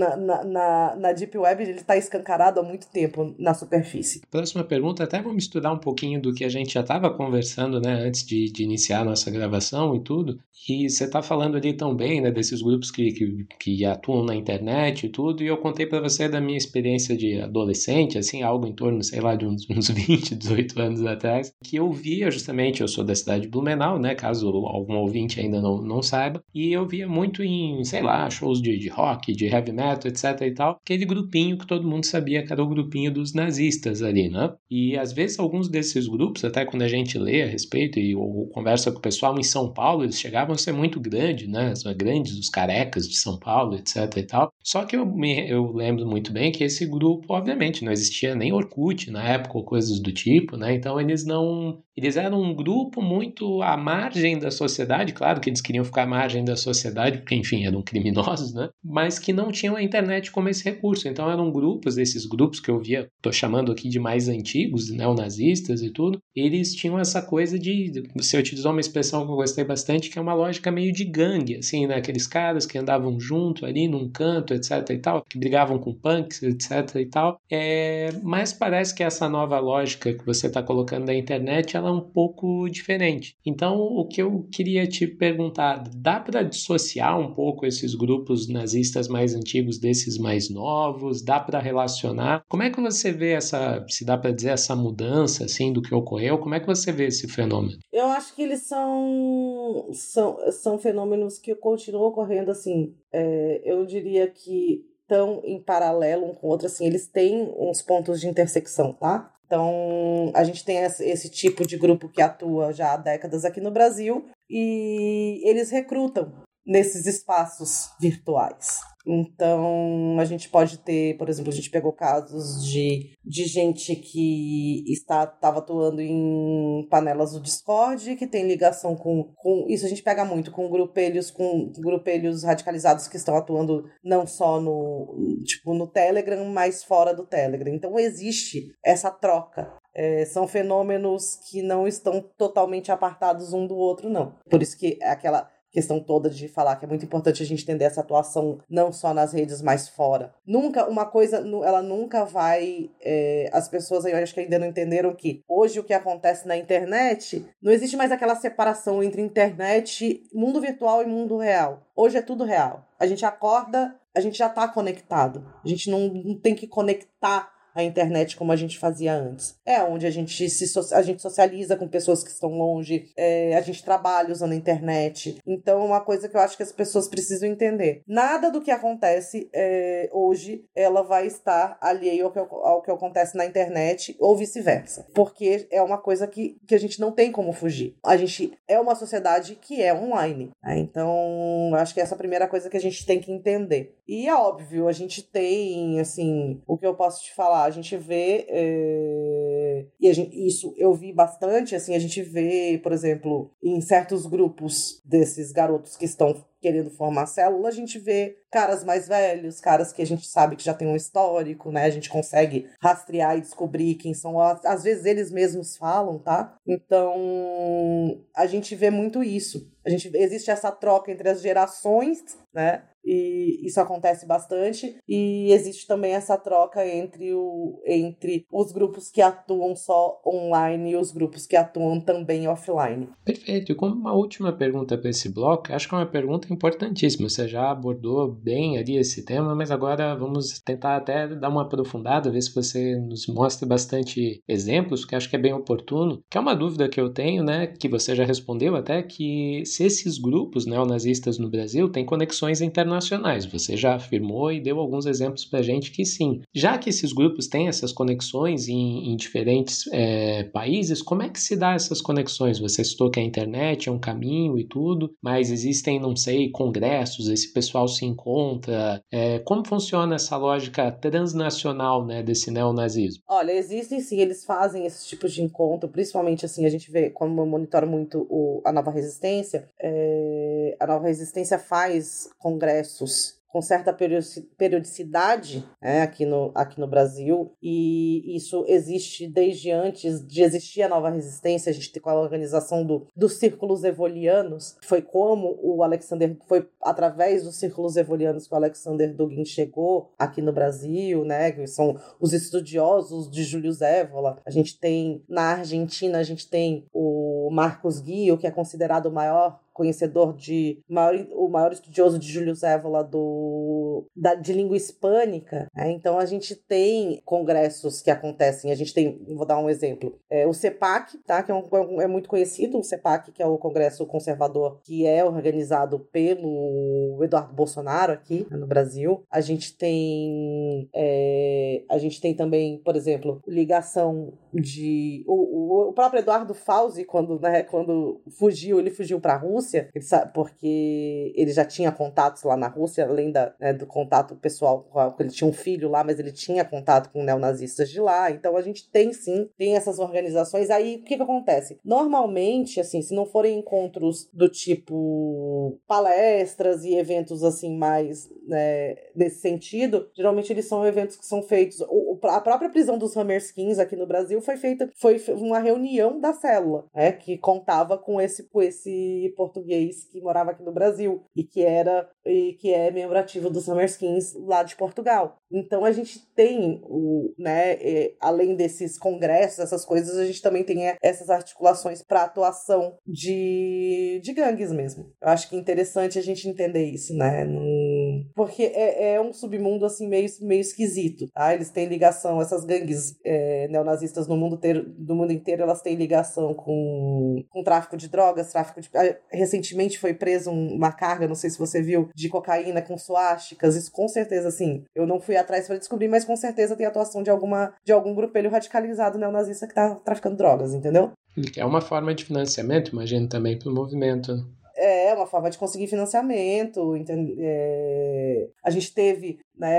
na Deep Web, ele está escancarado há muito tempo na superfície. Próxima pergunta, até vou misturar um pouquinho do que a gente já estava conversando, né, antes de iniciar a nossa gravação e tudo, e você está falando ali também, né, desses grupos que atuam na internet e tudo, e eu contei para você da minha experiência de adolescente, assim, algo em torno, sei lá, de uns 20, 18 anos atrás, que eu via justamente, eu sou da cidade de Blumenau, né, caso algum ouvinte ainda não saiba, e eu via muito em, sei lá, shows de rock, de heavy metal, etc e tal, aquele grupinho que todo mundo sabia que era o grupinho dos nazistas ali, né? E às vezes alguns desses grupos, até quando a gente lê a respeito ou conversa com o pessoal em São Paulo, eles chegavam a ser muito grandes, né? Grandes, os carecas de São Paulo, etc e tal. Só que eu lembro muito bem que esse grupo, obviamente, não existia nem Orkut na época ou coisas do tipo, né? Então eles eram um grupo muito à margem da sociedade, claro que eles queriam ficar à margem da sociedade, porque, enfim, eram criminosos, né? Mas que não tinham a internet como esse recurso. Então eram esses grupos que eu via, tô chamando aqui de mais antigos, neonazistas e tudo, eles tinham essa coisa de, se eu utilizar uma expressão que eu gostei bastante, que é uma lógica meio de gangue, assim, né? Aqueles caras que andavam junto ali num canto, etc e tal, que brigavam com punks, etc e tal. Mas parece que essa nova lógica que você está colocando da internet, ela é um pouco diferente. Então, o que eu queria te perguntar, dá para dissociar um pouco esses grupos nazistas mais antigos desses mais novos? Dá para relacionar? Como é que você vê se dá para dizer, essa mudança, assim, do que ocorreu? Como é que você vê esse fenômeno? Eu acho que eles são fenômenos que continuam ocorrendo, assim, eu diria que estão em paralelo um com o outro, assim, eles têm uns pontos de intersecção, tá? Então, a gente tem esse tipo de grupo que atua já há décadas aqui no Brasil e eles recrutam nesses espaços virtuais. Então, a gente pode ter, por exemplo, a gente pegou casos de gente que estava atuando em panelas do Discord, que tem ligação com isso a gente pega muito, com grupelhos radicalizados que estão atuando não só no Telegram, mas fora do Telegram. Então, existe essa troca. São fenômenos que não estão totalmente apartados um do outro, não. Por isso que é aquela questão toda de falar que é muito importante a gente entender essa atuação não só nas redes, mas fora. Uma coisa, ela nunca vai... as pessoas aí, eu acho que ainda não entenderam que hoje o que acontece na internet, não existe mais aquela separação entre internet, mundo virtual e mundo real. Hoje é tudo real. A gente acorda, a gente já está conectado. A gente não tem que conectar a internet como a gente fazia antes. Onde a gente socializa com pessoas que estão longe, a gente trabalha usando a internet. Então, é uma coisa que eu acho que as pessoas precisam entender. Nada do que acontece hoje, ela vai estar alheio ao que acontece na internet ou vice-versa. Porque é uma coisa que a gente não tem como fugir. A gente é uma sociedade que é online. Então, eu acho que essa é a primeira coisa que a gente tem que entender. E é óbvio, a gente tem, assim, o que eu posso te falar, a gente vê, isso eu vi bastante, assim, a gente vê, por exemplo, em certos grupos desses garotos que estão querendo formar célula, a gente vê caras mais velhos, caras que a gente sabe que já tem um histórico, né? A gente consegue rastrear e descobrir quem são. Às vezes eles mesmos falam, tá? Então, a gente vê muito isso. Existe essa troca entre as gerações, né? E isso acontece bastante. E existe também essa troca entre os grupos que atuam atuam só online e os grupos que atuam também offline. Perfeito. E como uma última pergunta para esse bloco, acho que é uma pergunta importantíssima. Você já abordou bem ali esse tema, mas agora vamos tentar até dar uma aprofundada, ver se você nos mostra bastante exemplos, que acho que é bem oportuno. Que é uma dúvida que eu tenho, né, que você já respondeu até, que se esses grupos neonazistas no Brasil têm conexões internacionais. Você já afirmou e deu alguns exemplos para a gente que sim. Já que esses grupos têm essas conexões em diferentes países, como é que se dá essas conexões? Você citou que a internet é um caminho e tudo, mas existem, não sei, congressos, esse pessoal se encontra. Como funciona essa lógica transnacional, né, desse neonazismo? Olha, existem sim, eles fazem esses tipos de encontro, principalmente assim, a gente vê, como eu monitoro muito a Nova Resistência, a Nova Resistência faz congressos com certa periodicidade, aqui no Brasil, e isso existe desde antes de existir a Nova Resistência. A gente tem com a organização dos Círculos Evolianos, foi através dos Círculos Evolianos que o Alexander Dugin chegou aqui no Brasil, né, que são os estudiosos de Júlio Zévola. A gente tem, na Argentina, a gente tem o Marcos Guio, que é considerado o maior conhecedor o maior estudioso de Júlio Zévola de língua hispânica, né? Então a gente tem congressos que acontecem, a gente tem, vou dar um exemplo, o CEPAC, tá? Que é muito conhecido, o CEPAC, que é o Congresso Conservador, que é organizado pelo Eduardo Bolsonaro aqui, né, no Brasil. A gente tem também, por exemplo, ligação de o próprio Eduardo Fauzi, quando fugiu, ele fugiu para a Rússia, porque ele já tinha contatos lá na Rússia, além do contato pessoal, ele tinha um filho lá, mas ele tinha contato com neonazistas de lá. Então a gente tem essas organizações. Aí o que acontece? Normalmente, assim, se não forem encontros do tipo palestras e eventos assim mais, né, nesse sentido, geralmente eles são eventos que são feitos. A própria prisão dos Hammerskins aqui no Brasil foi uma reunião da célula, né, que contava com esse português que morava aqui no Brasil e que é membro ativo dos Hammerskins lá de Portugal. Então a gente tem além desses congressos, essas coisas, a gente também tem essas articulações para atuação de gangues mesmo. Eu acho que é interessante a gente entender isso, né? Porque é um submundo assim meio esquisito, tá? Eles têm ligação, essas gangues neonazistas do mundo inteiro, elas têm ligação com tráfico de drogas, recentemente foi preso uma carga, não sei se você viu, de cocaína com suásticas. Isso com certeza, assim, eu não fui atrás para descobrir, mas com certeza tem atuação de algum grupelho radicalizado neonazista que tá traficando drogas, entendeu? É uma forma de financiamento, imagino, também para o movimento. É uma forma de conseguir financiamento. A gente teve, né,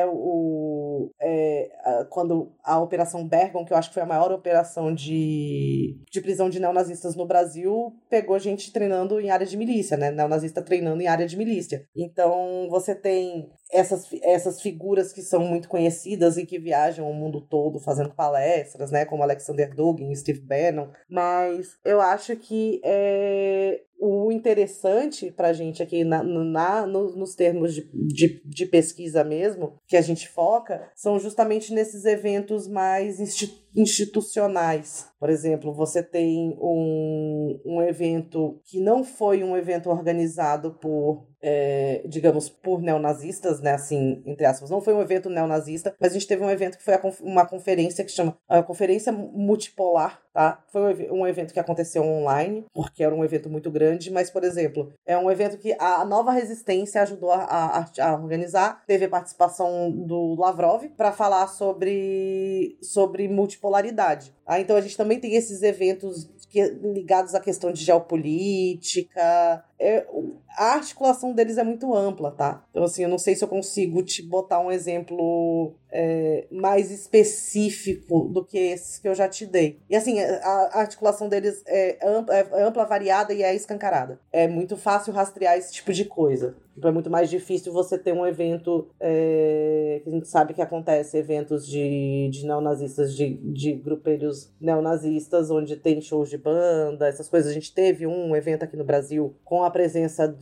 quando a Operação Bergon, que eu acho que foi a maior operação de prisão de neonazistas no Brasil, pegou gente treinando em área de milícia, né? Neonazista treinando em área de milícia. Então você tem essas figuras que são muito conhecidas e que viajam o mundo todo fazendo palestras, né? Como Alexander Dugin e Steve Bannon. Mas eu acho que o interessante pra gente aqui nos termos de pesquisa mesmo, que a gente foca, são justamente nesses eventos mais institucionais. Por exemplo, você tem um evento que não foi um evento organizado por neonazistas, né, assim, entre aspas, não foi um evento neonazista, mas a gente teve um evento que foi uma conferência que se chama Conferência Multipolar, tá? Foi um evento que aconteceu online, porque era um evento muito grande, mas, por exemplo, é um evento que a Nova Resistência ajudou a organizar, teve a participação do Lavrov para falar sobre multipolaridade. Tá? Então a gente também tem esses eventos ligados à questão de geopolítica. A articulação deles é muito ampla, tá? Então, assim, eu não sei se eu consigo te botar um exemplo mais específico do que esses que eu já te dei. E, assim, a articulação deles é ampla, variada e é escancarada. É muito fácil rastrear esse tipo de coisa. Então, é muito mais difícil você ter um evento que a gente sabe que acontece, eventos de neonazistas, de grupelhos neonazistas, onde tem shows de banda, essas coisas. A gente teve um evento aqui no Brasil com a presença do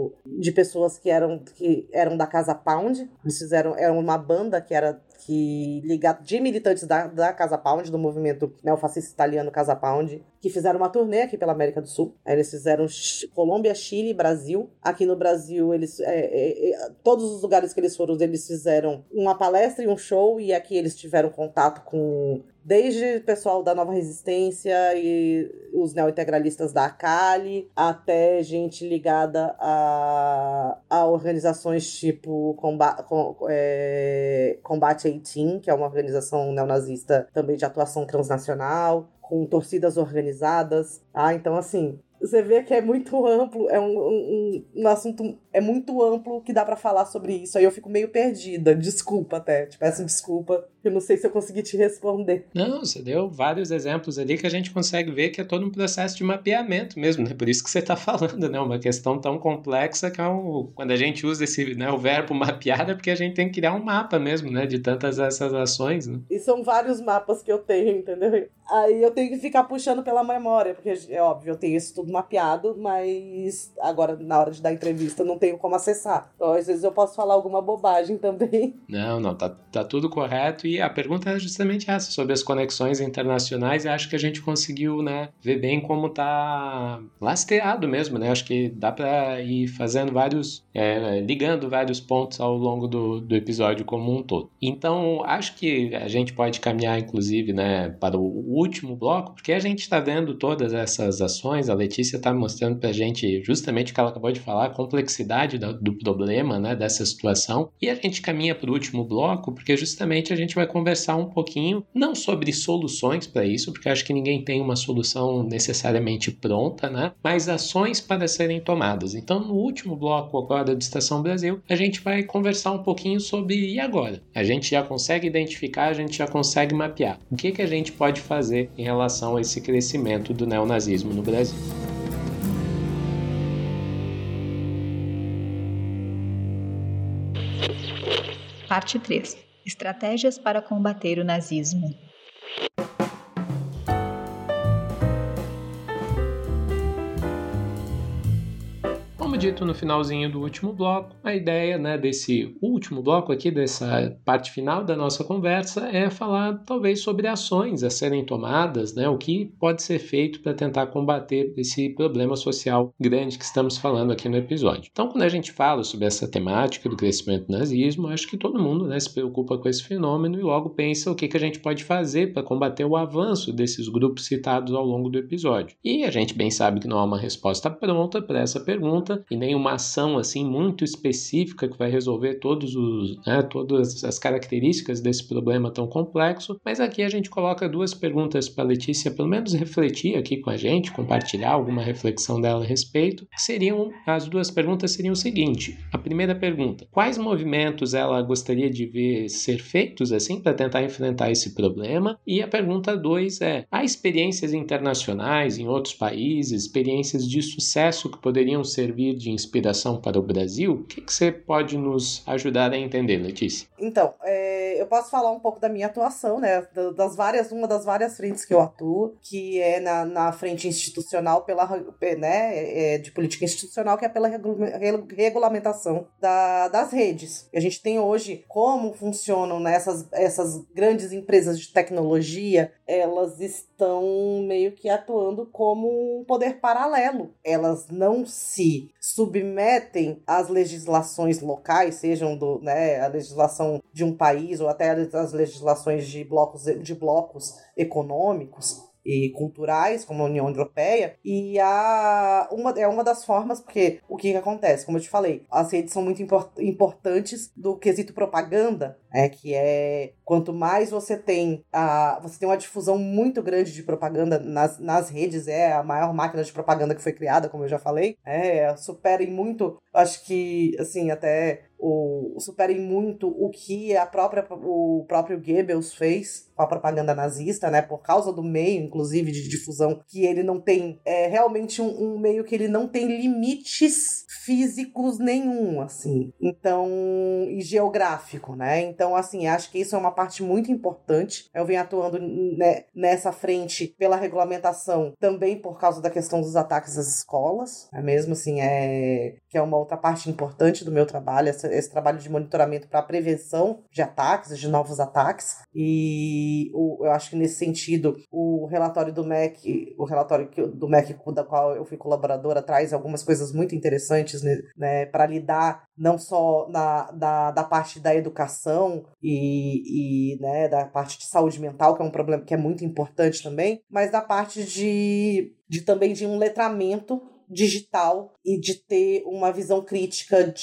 de pessoas que eram da Casa Pound. Eles eram uma banda ligada de militantes da Casa Pound, do movimento neofascista italiano Casa Pound, que fizeram uma turnê aqui pela América do Sul. Eles fizeram Colômbia, Chile e Brasil. Aqui no Brasil, todos os lugares que eles foram, eles fizeram uma palestra e um show, e aqui eles tiveram contato com desde o pessoal da Nova Resistência e os neointegralistas da ACALI, até gente ligada a organizações tipo Combate 18, que é uma organização neonazista também de atuação transnacional, com torcidas organizadas. Então, assim, você vê que é muito amplo, é um assunto muito amplo que dá pra falar sobre isso. Aí eu fico meio perdida, desculpa até, te peço desculpa, eu não sei se eu consegui te responder. Não, você deu vários exemplos ali que a gente consegue ver que é todo um processo de mapeamento mesmo, né? Por isso que você está falando, né? Uma questão tão complexa que quando a gente usa o verbo mapear é porque a gente tem que criar um mapa mesmo, né? De tantas essas ações, né? E são vários mapas que eu tenho, entendeu? Aí eu tenho que ficar puxando pela memória, porque é óbvio, eu tenho isso tudo mapeado, mas agora, na hora de dar entrevista, não tenho como acessar. Então, às vezes eu posso falar alguma bobagem também. Não, tá tudo correto. E a pergunta é justamente essa, sobre as conexões internacionais, e acho que a gente conseguiu, né, ver bem como tá lastreado mesmo, né? Acho que dá para ir fazendo ligando vários pontos ao longo do episódio como um todo. Então, acho que a gente pode caminhar, inclusive, né, para o último bloco, porque a gente está vendo todas essas ações, a Letícia está mostrando para a gente justamente o que ela acabou de falar, a complexidade do problema, né, dessa situação, e a gente caminha para o último bloco, porque justamente a gente vai conversar um pouquinho, não sobre soluções para isso, porque acho que ninguém tem uma solução necessariamente pronta, né, mas ações para serem tomadas. Então, no último bloco agora do Estação Brasil, a gente vai conversar um pouquinho sobre e agora? A gente já consegue identificar, a gente já consegue mapear. O que a gente pode fazer em relação a esse crescimento do neonazismo no Brasil? Parte 3. Estratégias para combater o nazismo. Como dito no finalzinho do último bloco, a ideia, né, desse último bloco aqui, dessa parte final da nossa conversa, é falar talvez sobre ações a serem tomadas, né, o que pode ser feito para tentar combater esse problema social grande que estamos falando aqui no episódio. Então, quando a gente fala sobre essa temática do crescimento do nazismo, acho que todo mundo, né, se preocupa com esse fenômeno e logo pensa o que a gente pode fazer para combater o avanço desses grupos citados ao longo do episódio. E a gente bem sabe que não há uma resposta pronta para essa pergunta, e nem uma ação assim muito específica que vai resolver todas as características desse problema tão complexo, mas aqui a gente coloca duas perguntas para a Letícia pelo menos refletir aqui com a gente, compartilhar alguma reflexão dela a respeito. As duas perguntas seriam o seguinte: a primeira pergunta, quais movimentos ela gostaria de ver ser feitos assim para tentar enfrentar esse problema? E a pergunta 2 é, há experiências internacionais em outros países, experiências de sucesso que poderiam servir de inspiração para o Brasil? O que você pode nos ajudar a entender, Letícia? Então, eu posso falar um pouco da minha atuação, né? Uma das várias frentes que eu atuo, que é na frente institucional de política institucional, que é pela regulamentação das redes. A gente tem hoje como funcionam, né, essas grandes empresas de tecnologia, elas estão meio que atuando como um poder paralelo. Elas não se submetem às legislações locais, sejam a legislação de um país ou até as legislações de blocos econômicos e culturais, como a União Europeia, e é uma das formas, porque o que acontece? Como eu te falei, as redes são muito importantes do quesito propaganda, que é quanto mais você tem uma difusão muito grande de propaganda nas redes, é a maior máquina de propaganda que foi criada, como eu já falei, supera em muito, acho que, assim, até superem muito o que o próprio Goebbels fez com a propaganda nazista, né? Por causa do meio, inclusive, de difusão, que ele não tem, realmente um meio que ele não tem limites físicos nenhum, assim. Então, e geográfico, né? Então, assim, acho que isso é uma parte muito importante. Eu venho atuando, né, nessa frente pela regulamentação, também por causa da questão dos ataques às escolas, é mesmo assim, que é uma outra parte importante do meu trabalho, esse trabalho de monitoramento para prevenção de ataques, de novos ataques. E eu acho que nesse sentido, o relatório do MEC, da qual eu fui colaboradora, traz algumas coisas muito interessantes, né, para lidar não só da parte da educação e né, da parte de saúde mental, que é um problema que é muito importante também, mas da parte também de um letramento digital e de ter uma visão crítica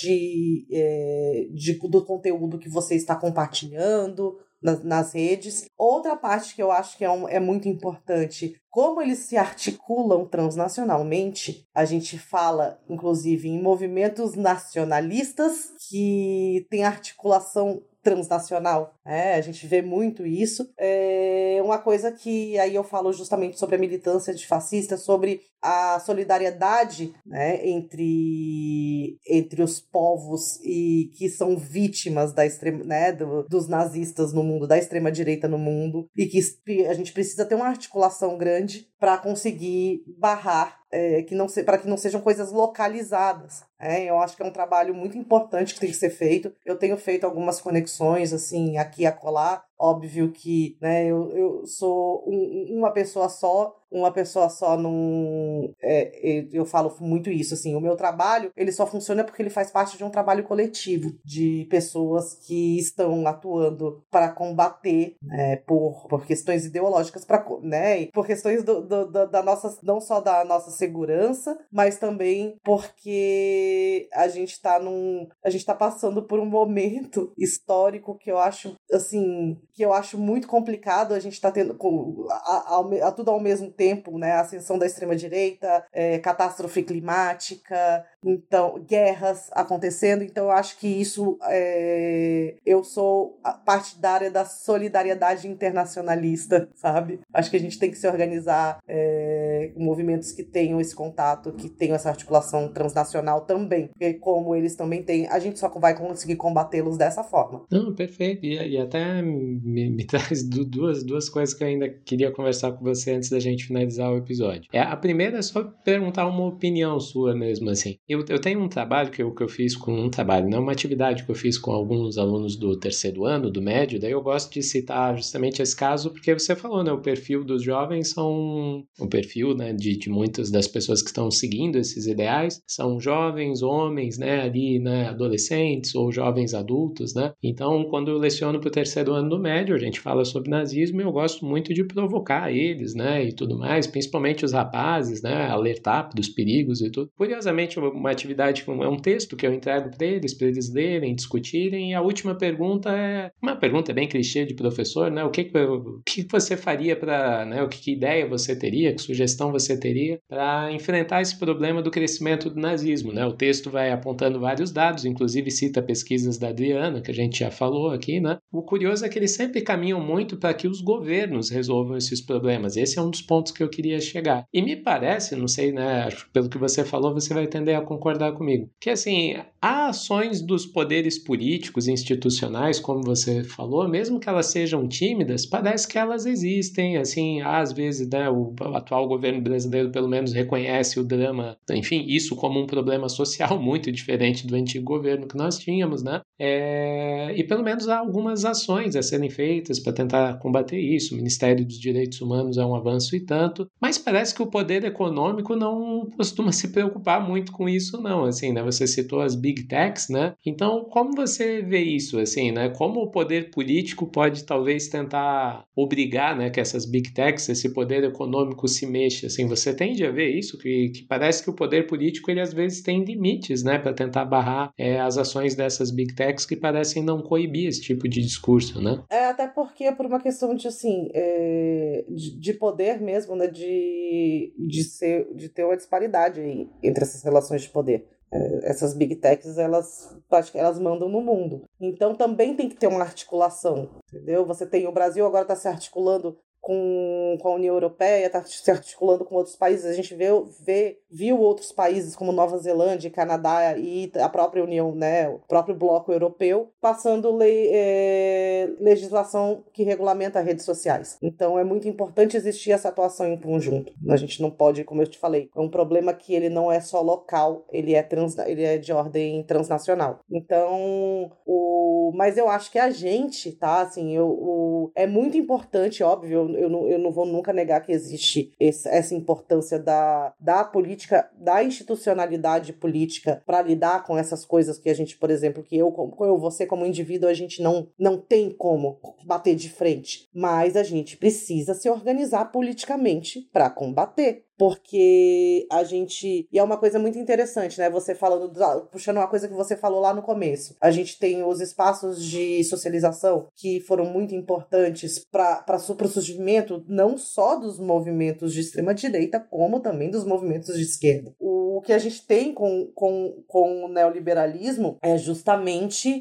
do conteúdo que você está compartilhando nas redes. Outra parte que eu acho que é muito importante, como eles se articulam transnacionalmente. A gente fala, inclusive, em movimentos nacionalistas que têm articulação transnacional. A gente vê muito isso. Uma coisa que aí eu falo justamente sobre a militância antifascista, sobre a solidariedade, né, entre os povos e que são vítimas da extrema, né, dos nazistas no mundo, da extrema-direita no mundo, e que a gente precisa ter uma articulação grande para conseguir barrar, para que não sejam coisas localizadas. Eu acho que é um trabalho muito importante que tem que ser feito. Eu tenho feito algumas conexões, assim, aqui e acolá. Óbvio que, né, eu sou uma pessoa só eu falo muito isso, assim, o meu trabalho, ele só funciona porque ele faz parte de um trabalho coletivo, de pessoas que estão atuando para combater, por questões ideológicas, né, por questões da nossa, não só da nossa segurança, mas também porque a gente tá passando por um momento histórico que eu acho, assim, muito complicado. A gente tá tendo tudo ao mesmo tempo, né? A ascensão da extrema-direita, catástrofe climática, então, guerras acontecendo. Então, eu acho que isso, eu sou partidária da solidariedade internacionalista, sabe? Acho que a gente tem que se organizar, movimentos que tenham esse contato, que tenham essa articulação transnacional também, porque como eles também têm, a gente só vai conseguir combatê-los dessa forma. Não, perfeito, e até me traz duas coisas que eu ainda queria conversar com você antes da gente finalizar o episódio. A primeira é só perguntar uma opinião sua mesmo, assim. Eu tenho um trabalho que eu fiz uma atividade que eu fiz com alguns alunos do terceiro ano, do médio, daí eu gosto de citar justamente esse caso, porque você falou, né, o perfil dos jovens são o perfil, né, de muitas das pessoas que estão seguindo esses ideais, são jovens, homens, né, ali, né, adolescentes ou jovens adultos, né. Então, quando eu leciono para o terceiro ano do médio, a gente fala sobre nazismo e eu gosto muito de provocar eles, né, e tudo mais, principalmente os rapazes, né, alertar dos perigos e tudo. Curiosamente, uma atividade, é um texto que eu entrego para eles lerem, discutirem, e a última pergunta é uma pergunta bem clichê de professor, né, o que você faria para, né, que ideia você teria, que sugestão você teria para enfrentar esse problema do crescimento do nazismo, né? O texto vai apontando vários dados, inclusive cita pesquisas da Adriana, que a gente já falou aqui, né? O curioso é que eles sempre caminham muito para que os governos resolvam esses problemas. Esse é um dos pontos que eu queria chegar. E me parece, não sei, né, acho que pelo que você falou, você vai tender a concordar comigo, que assim, há ações dos poderes políticos e institucionais, como você falou, mesmo que elas sejam tímidas, parece que elas existem, assim, às vezes, né, o atual governo brasileiro pelo menos reconhece o drama, enfim, isso como um problema social muito diferente do antigo governo que nós tínhamos, né, e pelo menos há algumas ações a serem feitas para tentar combater isso. O Ministério dos Direitos Humanos é um avanço e tanto, mas parece que o poder econômico não costuma se preocupar muito com isso, não, assim, né, você citou as Big Techs, né, então como você vê isso, assim, né, como o poder político pode talvez tentar obrigar, né, que essas Big Techs, esse poder econômico se mexa, assim, você tende a ver isso, que parece que o poder político, ele às vezes tem limites, né, para tentar barrar as ações dessas Big Techs que parecem não coibir esse tipo de discurso, né? Até porque é por uma questão de, assim, de poder mesmo, né, de ter uma disparidade entre essas relações de poder. Essas big techs, acho que elas mandam no mundo. Então também tem que ter uma articulação, entendeu? Você tem o Brasil agora está se articulando com a União Europeia, está se articulando com outros países. A gente viu outros países como Nova Zelândia, Canadá e a própria União, né, o próprio bloco europeu, passando legislação que regulamenta redes sociais. Então é muito importante existir essa atuação em conjunto. A gente não pode, como eu te falei, é um problema que ele não é só local, ele é de ordem transnacional. Então, mas eu acho que a gente, tá, assim, é muito importante, óbvio, eu não vou nunca negar que existe essa importância da política, da institucionalidade política para lidar com essas coisas que a gente, por exemplo, que você como indivíduo, a gente não tem como bater de frente. Mas a gente precisa se organizar politicamente para combater. Porque e é uma coisa muito interessante, né? Você falando, puxando uma coisa que você falou lá no começo. A gente tem os espaços de socialização que foram muito importantes para o surgimento não só dos movimentos de extrema-direita, como também dos movimentos de esquerda. O que a gente tem com o neoliberalismo é justamente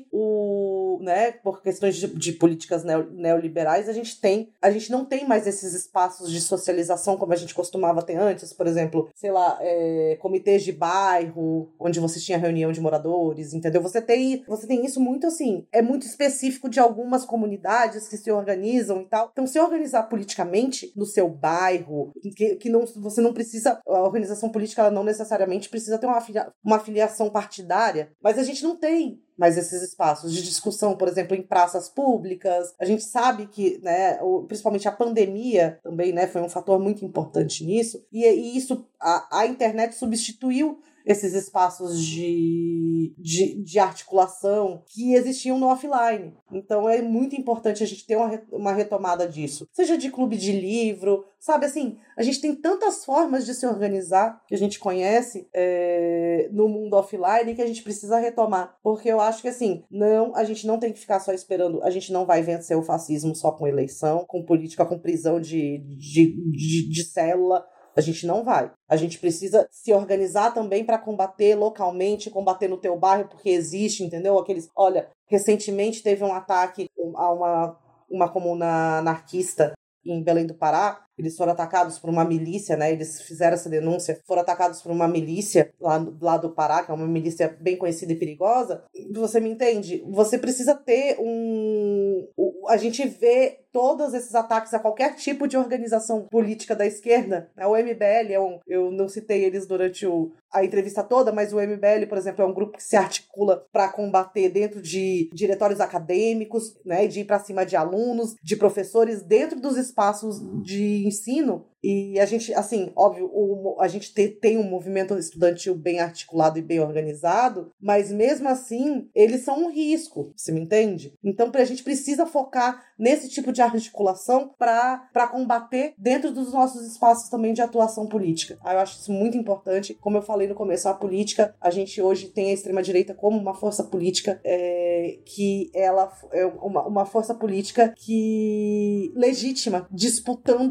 né, por questões de políticas neoliberais, a gente não tem mais esses espaços de socialização como a gente costumava ter antes, por exemplo, sei lá, comitês de bairro, onde você tinha reunião de moradores, entendeu? Você tem isso muito assim, é muito específico de algumas comunidades que se organizam e tal. Então, se organizar politicamente no seu bairro, você não precisa, a organização política ela não necessariamente precisa ter uma filiação partidária, mas a gente não tem mais esses espaços de discussão, por exemplo, em praças públicas. A gente sabe que, né, principalmente a pandemia também, né, foi um fator muito importante nisso, e isso, a internet substituiu esses espaços de articulação que existiam no offline. Então é muito importante a gente ter uma retomada disso. Seja de clube de livro, sabe, assim, a gente tem tantas formas de se organizar que a gente conhece no mundo offline que a gente precisa retomar. Porque eu acho que, assim, a gente não tem que ficar só esperando, a gente não vai vencer o fascismo só com eleição, com política, com prisão de célula. A gente não vai. A gente precisa se organizar também para combater localmente, combater no teu bairro, porque existe, entendeu? Olha, recentemente teve um ataque a uma comuna anarquista em Belém do Pará. Eles foram atacados por uma milícia, né? Eles fizeram essa denúncia. Foram atacados por uma milícia lá do Pará, que é uma milícia bem conhecida e perigosa. Você me entende? Você precisa ter a gente vê todos esses ataques a qualquer tipo de organização política da esquerda. O MBL, eu não citei eles durante a entrevista toda, mas o MBL, por exemplo, é um grupo que se articula para combater dentro de diretórios acadêmicos, né? De ir para cima de alunos, de professores, dentro dos espaços de ensino. E a gente, assim, óbvio, a gente tem um movimento estudantil bem articulado e bem organizado, mas mesmo assim, eles são um risco, você me entende? Então, a gente precisa focar nesse tipo de articulação para combater dentro dos nossos espaços também de atuação política. Eu acho isso muito importante. Como eu falei no começo, a política, a gente hoje tem a extrema-direita como uma força política que ela é uma força política que legítima, disputando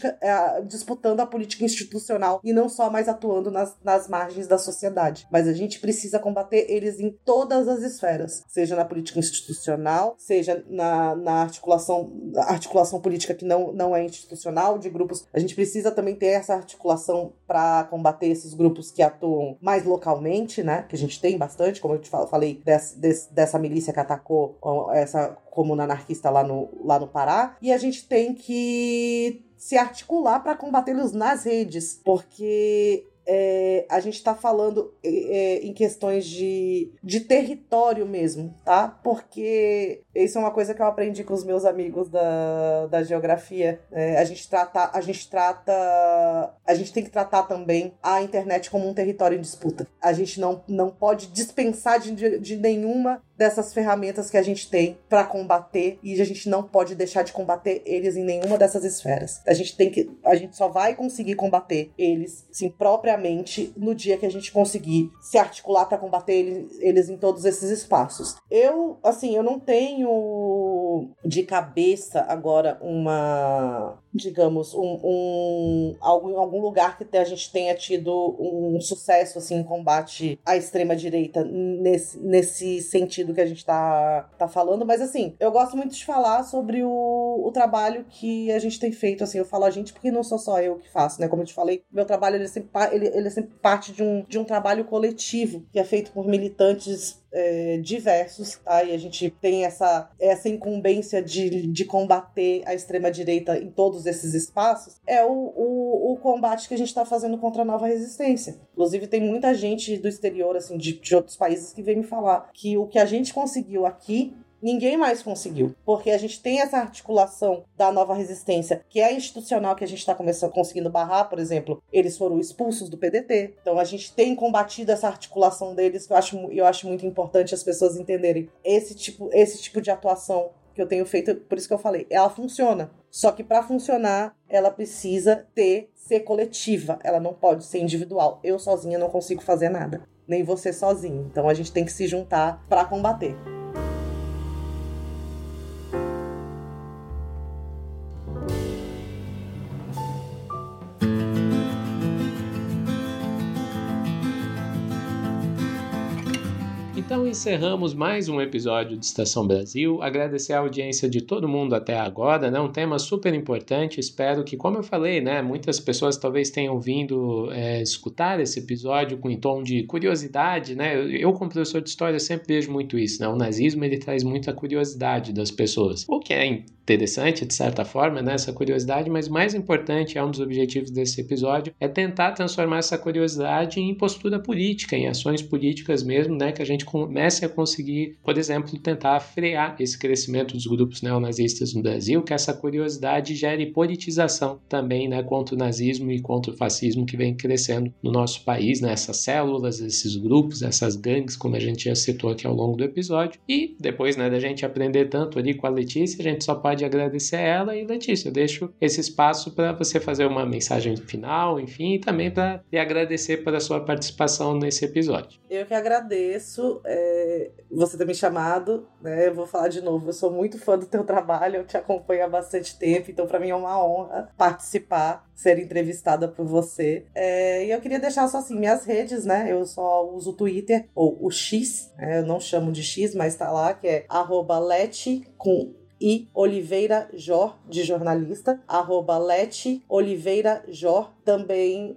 a política institucional e não só mais atuando nas margens da sociedade. Mas a gente precisa combater eles em todas as esferas, seja na política institucional, seja na articulação política que não é institucional, de grupos. A gente precisa também ter essa articulação para combater esses grupos que atuam mais localmente, né? Que a gente tem bastante, como eu te falei, dessa milícia que atacou essa comuna anarquista lá no Pará. E a gente tem que se articular para combatê-los nas redes, porque a gente está falando em questões de território mesmo, tá? Porque isso é uma coisa que eu aprendi com os meus amigos da geografia. A gente tem que tratar também a internet como um território em disputa. A gente não pode dispensar de nenhuma dessas ferramentas que a gente tem para combater, e a gente não pode deixar de combater eles em nenhuma dessas esferas. A gente só vai conseguir combater eles, sim, propriamente no dia que a gente conseguir se articular para combater eles em todos esses espaços. Eu não tenho de cabeça agora algum lugar que a gente tenha tido um sucesso assim, em combate à extrema-direita nesse sentido que a gente tá falando, mas assim, eu gosto muito de falar sobre o trabalho que a gente tem feito, assim, eu falo a gente porque não sou só eu que faço, né, como eu te falei, meu trabalho ele é sempre parte de um trabalho coletivo, que é feito por militantes diversos, tá? E a gente tem essa incumbência de combater a extrema-direita em todos esses espaços, é o combate que a gente está fazendo contra a Nova Resistência. Inclusive, tem muita gente do exterior, assim, de outros países, que vem me falar que o que a gente conseguiu aqui, ninguém mais conseguiu, porque a gente tem essa articulação da Nova Resistência, que é institucional, que a gente está conseguindo barrar. Por exemplo, eles foram expulsos do PDT, então a gente tem combatido essa articulação deles, que eu acho muito importante as pessoas entenderem esse tipo de atuação que eu tenho feito. Por isso que eu falei, ela funciona, só que para funcionar, ela precisa ser coletiva, ela não pode ser individual. Eu sozinha não consigo fazer nada, nem você sozinho, então a gente tem que se juntar para combater. Então encerramos mais um episódio de Estação Brasil, agradecer a audiência de todo mundo até agora, né? Um tema super importante, espero que, como eu falei, né, muitas pessoas talvez tenham vindo escutar esse episódio com em tom de curiosidade, né? Eu como professor de história sempre vejo muito isso, né? O nazismo ele traz muita curiosidade das pessoas, o que é interessante de certa forma, né, essa curiosidade, mas mais importante, um dos objetivos desse episódio, é tentar transformar essa curiosidade em postura política, em ações políticas mesmo, né, que a gente comece a conseguir, por exemplo, tentar frear esse crescimento dos grupos neonazistas no Brasil, que essa curiosidade gere politização também, né, contra o nazismo e contra o fascismo que vem crescendo no nosso país, né, essas células, esses grupos, essas gangues, como a gente já citou aqui ao longo do episódio. E depois, né, da gente aprender tanto ali com a Letícia, a gente só pode agradecer a ela. E Letícia, eu deixo esse espaço para você fazer uma mensagem final, enfim, e também para lhe agradecer pela sua participação nesse episódio. Eu que agradeço você ter me chamado, né? Eu vou falar de novo, eu sou muito fã do teu trabalho, eu te acompanho há bastante tempo, então para mim é uma honra participar, ser entrevistada por você. E eu queria deixar só assim, minhas redes, né? Eu só uso o Twitter, ou o X, eu não chamo de X, mas tá lá, que é @leti com e Oliveira Jor, de jornalista, @Leti Oliveira Jor. Também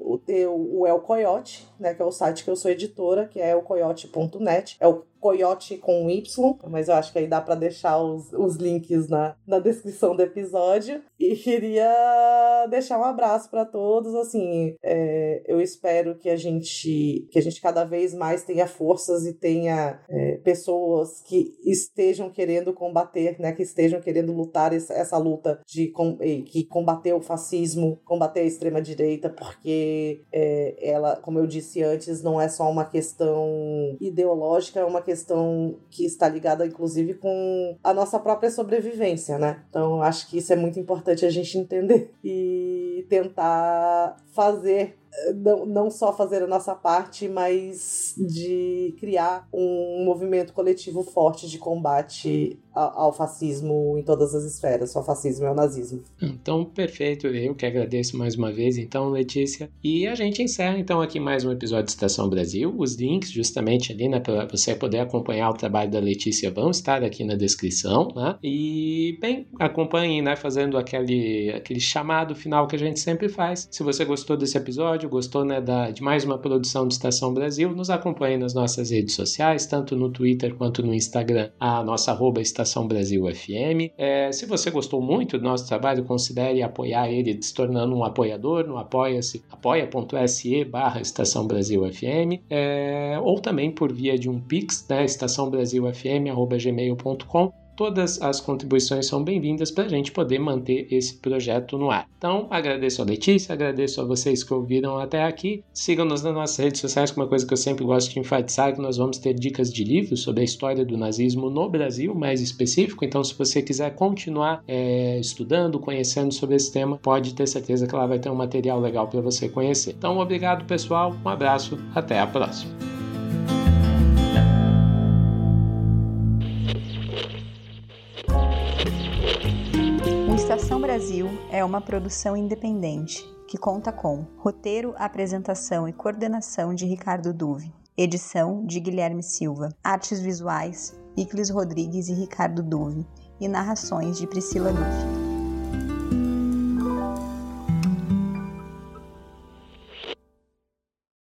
o El Coyote, né, que é o site que eu sou editora, que é elcoyote.net. É o Coyote com Y, mas eu acho que aí dá para deixar os links na descrição do episódio. E queria deixar um abraço para todos, assim, eu espero que a gente cada vez mais tenha forças e tenha pessoas que estejam querendo combater, né, que estejam querendo lutar essa luta que combater o fascismo, combater a extrema-direita, porque ela, como eu disse antes, não é só uma questão ideológica, é uma questão que está ligada, inclusive, com a nossa própria sobrevivência, né? Então, acho que isso é muito importante a gente entender e tentar fazer, não só fazer a nossa parte, mas de criar um movimento coletivo forte de combate ao fascismo em todas as esferas, ao fascismo e ao nazismo. Então, perfeito, eu que agradeço mais uma vez, então, Letícia. E a gente encerra, então, aqui mais um episódio de Estação Brasil. Os links, justamente ali, né, para você poder acompanhar o trabalho da Letícia, vão estar aqui na descrição, né? E, bem, acompanhem, né, fazendo aquele chamado final que a gente sempre faz. Se você gostou desse episódio, gostou, né, de mais uma produção de Estação Brasil, nos acompanhe nas nossas redes sociais, tanto no Twitter quanto no Instagram, a nossa @Estação Brasil FM. Se você gostou muito do nosso trabalho, considere apoiar ele se tornando um apoiador no apoia.se/Estação Brasil FM, ou também por via de um Pix, né, estaçãobrasilfm@gmail.com. todas as contribuições são bem-vindas para a gente poder manter esse projeto no ar. Então, agradeço a Letícia, agradeço a vocês que ouviram até aqui. Sigam-nos nas nossas redes sociais, que uma coisa que eu sempre gosto de enfatizar é que nós vamos ter dicas de livros sobre a história do nazismo no Brasil, mais específico. Então, se você quiser continuar estudando, conhecendo sobre esse tema, pode ter certeza que lá vai ter um material legal para você conhecer. Então, obrigado, pessoal. Um abraço. Até a próxima. O Estação Brasil é uma produção independente que conta com roteiro, apresentação e coordenação de Ricardo Duve, edição de Guilherme Silva, artes visuais, Iclis Rodrigues e Ricardo Duve, e narrações de Priscila Duve.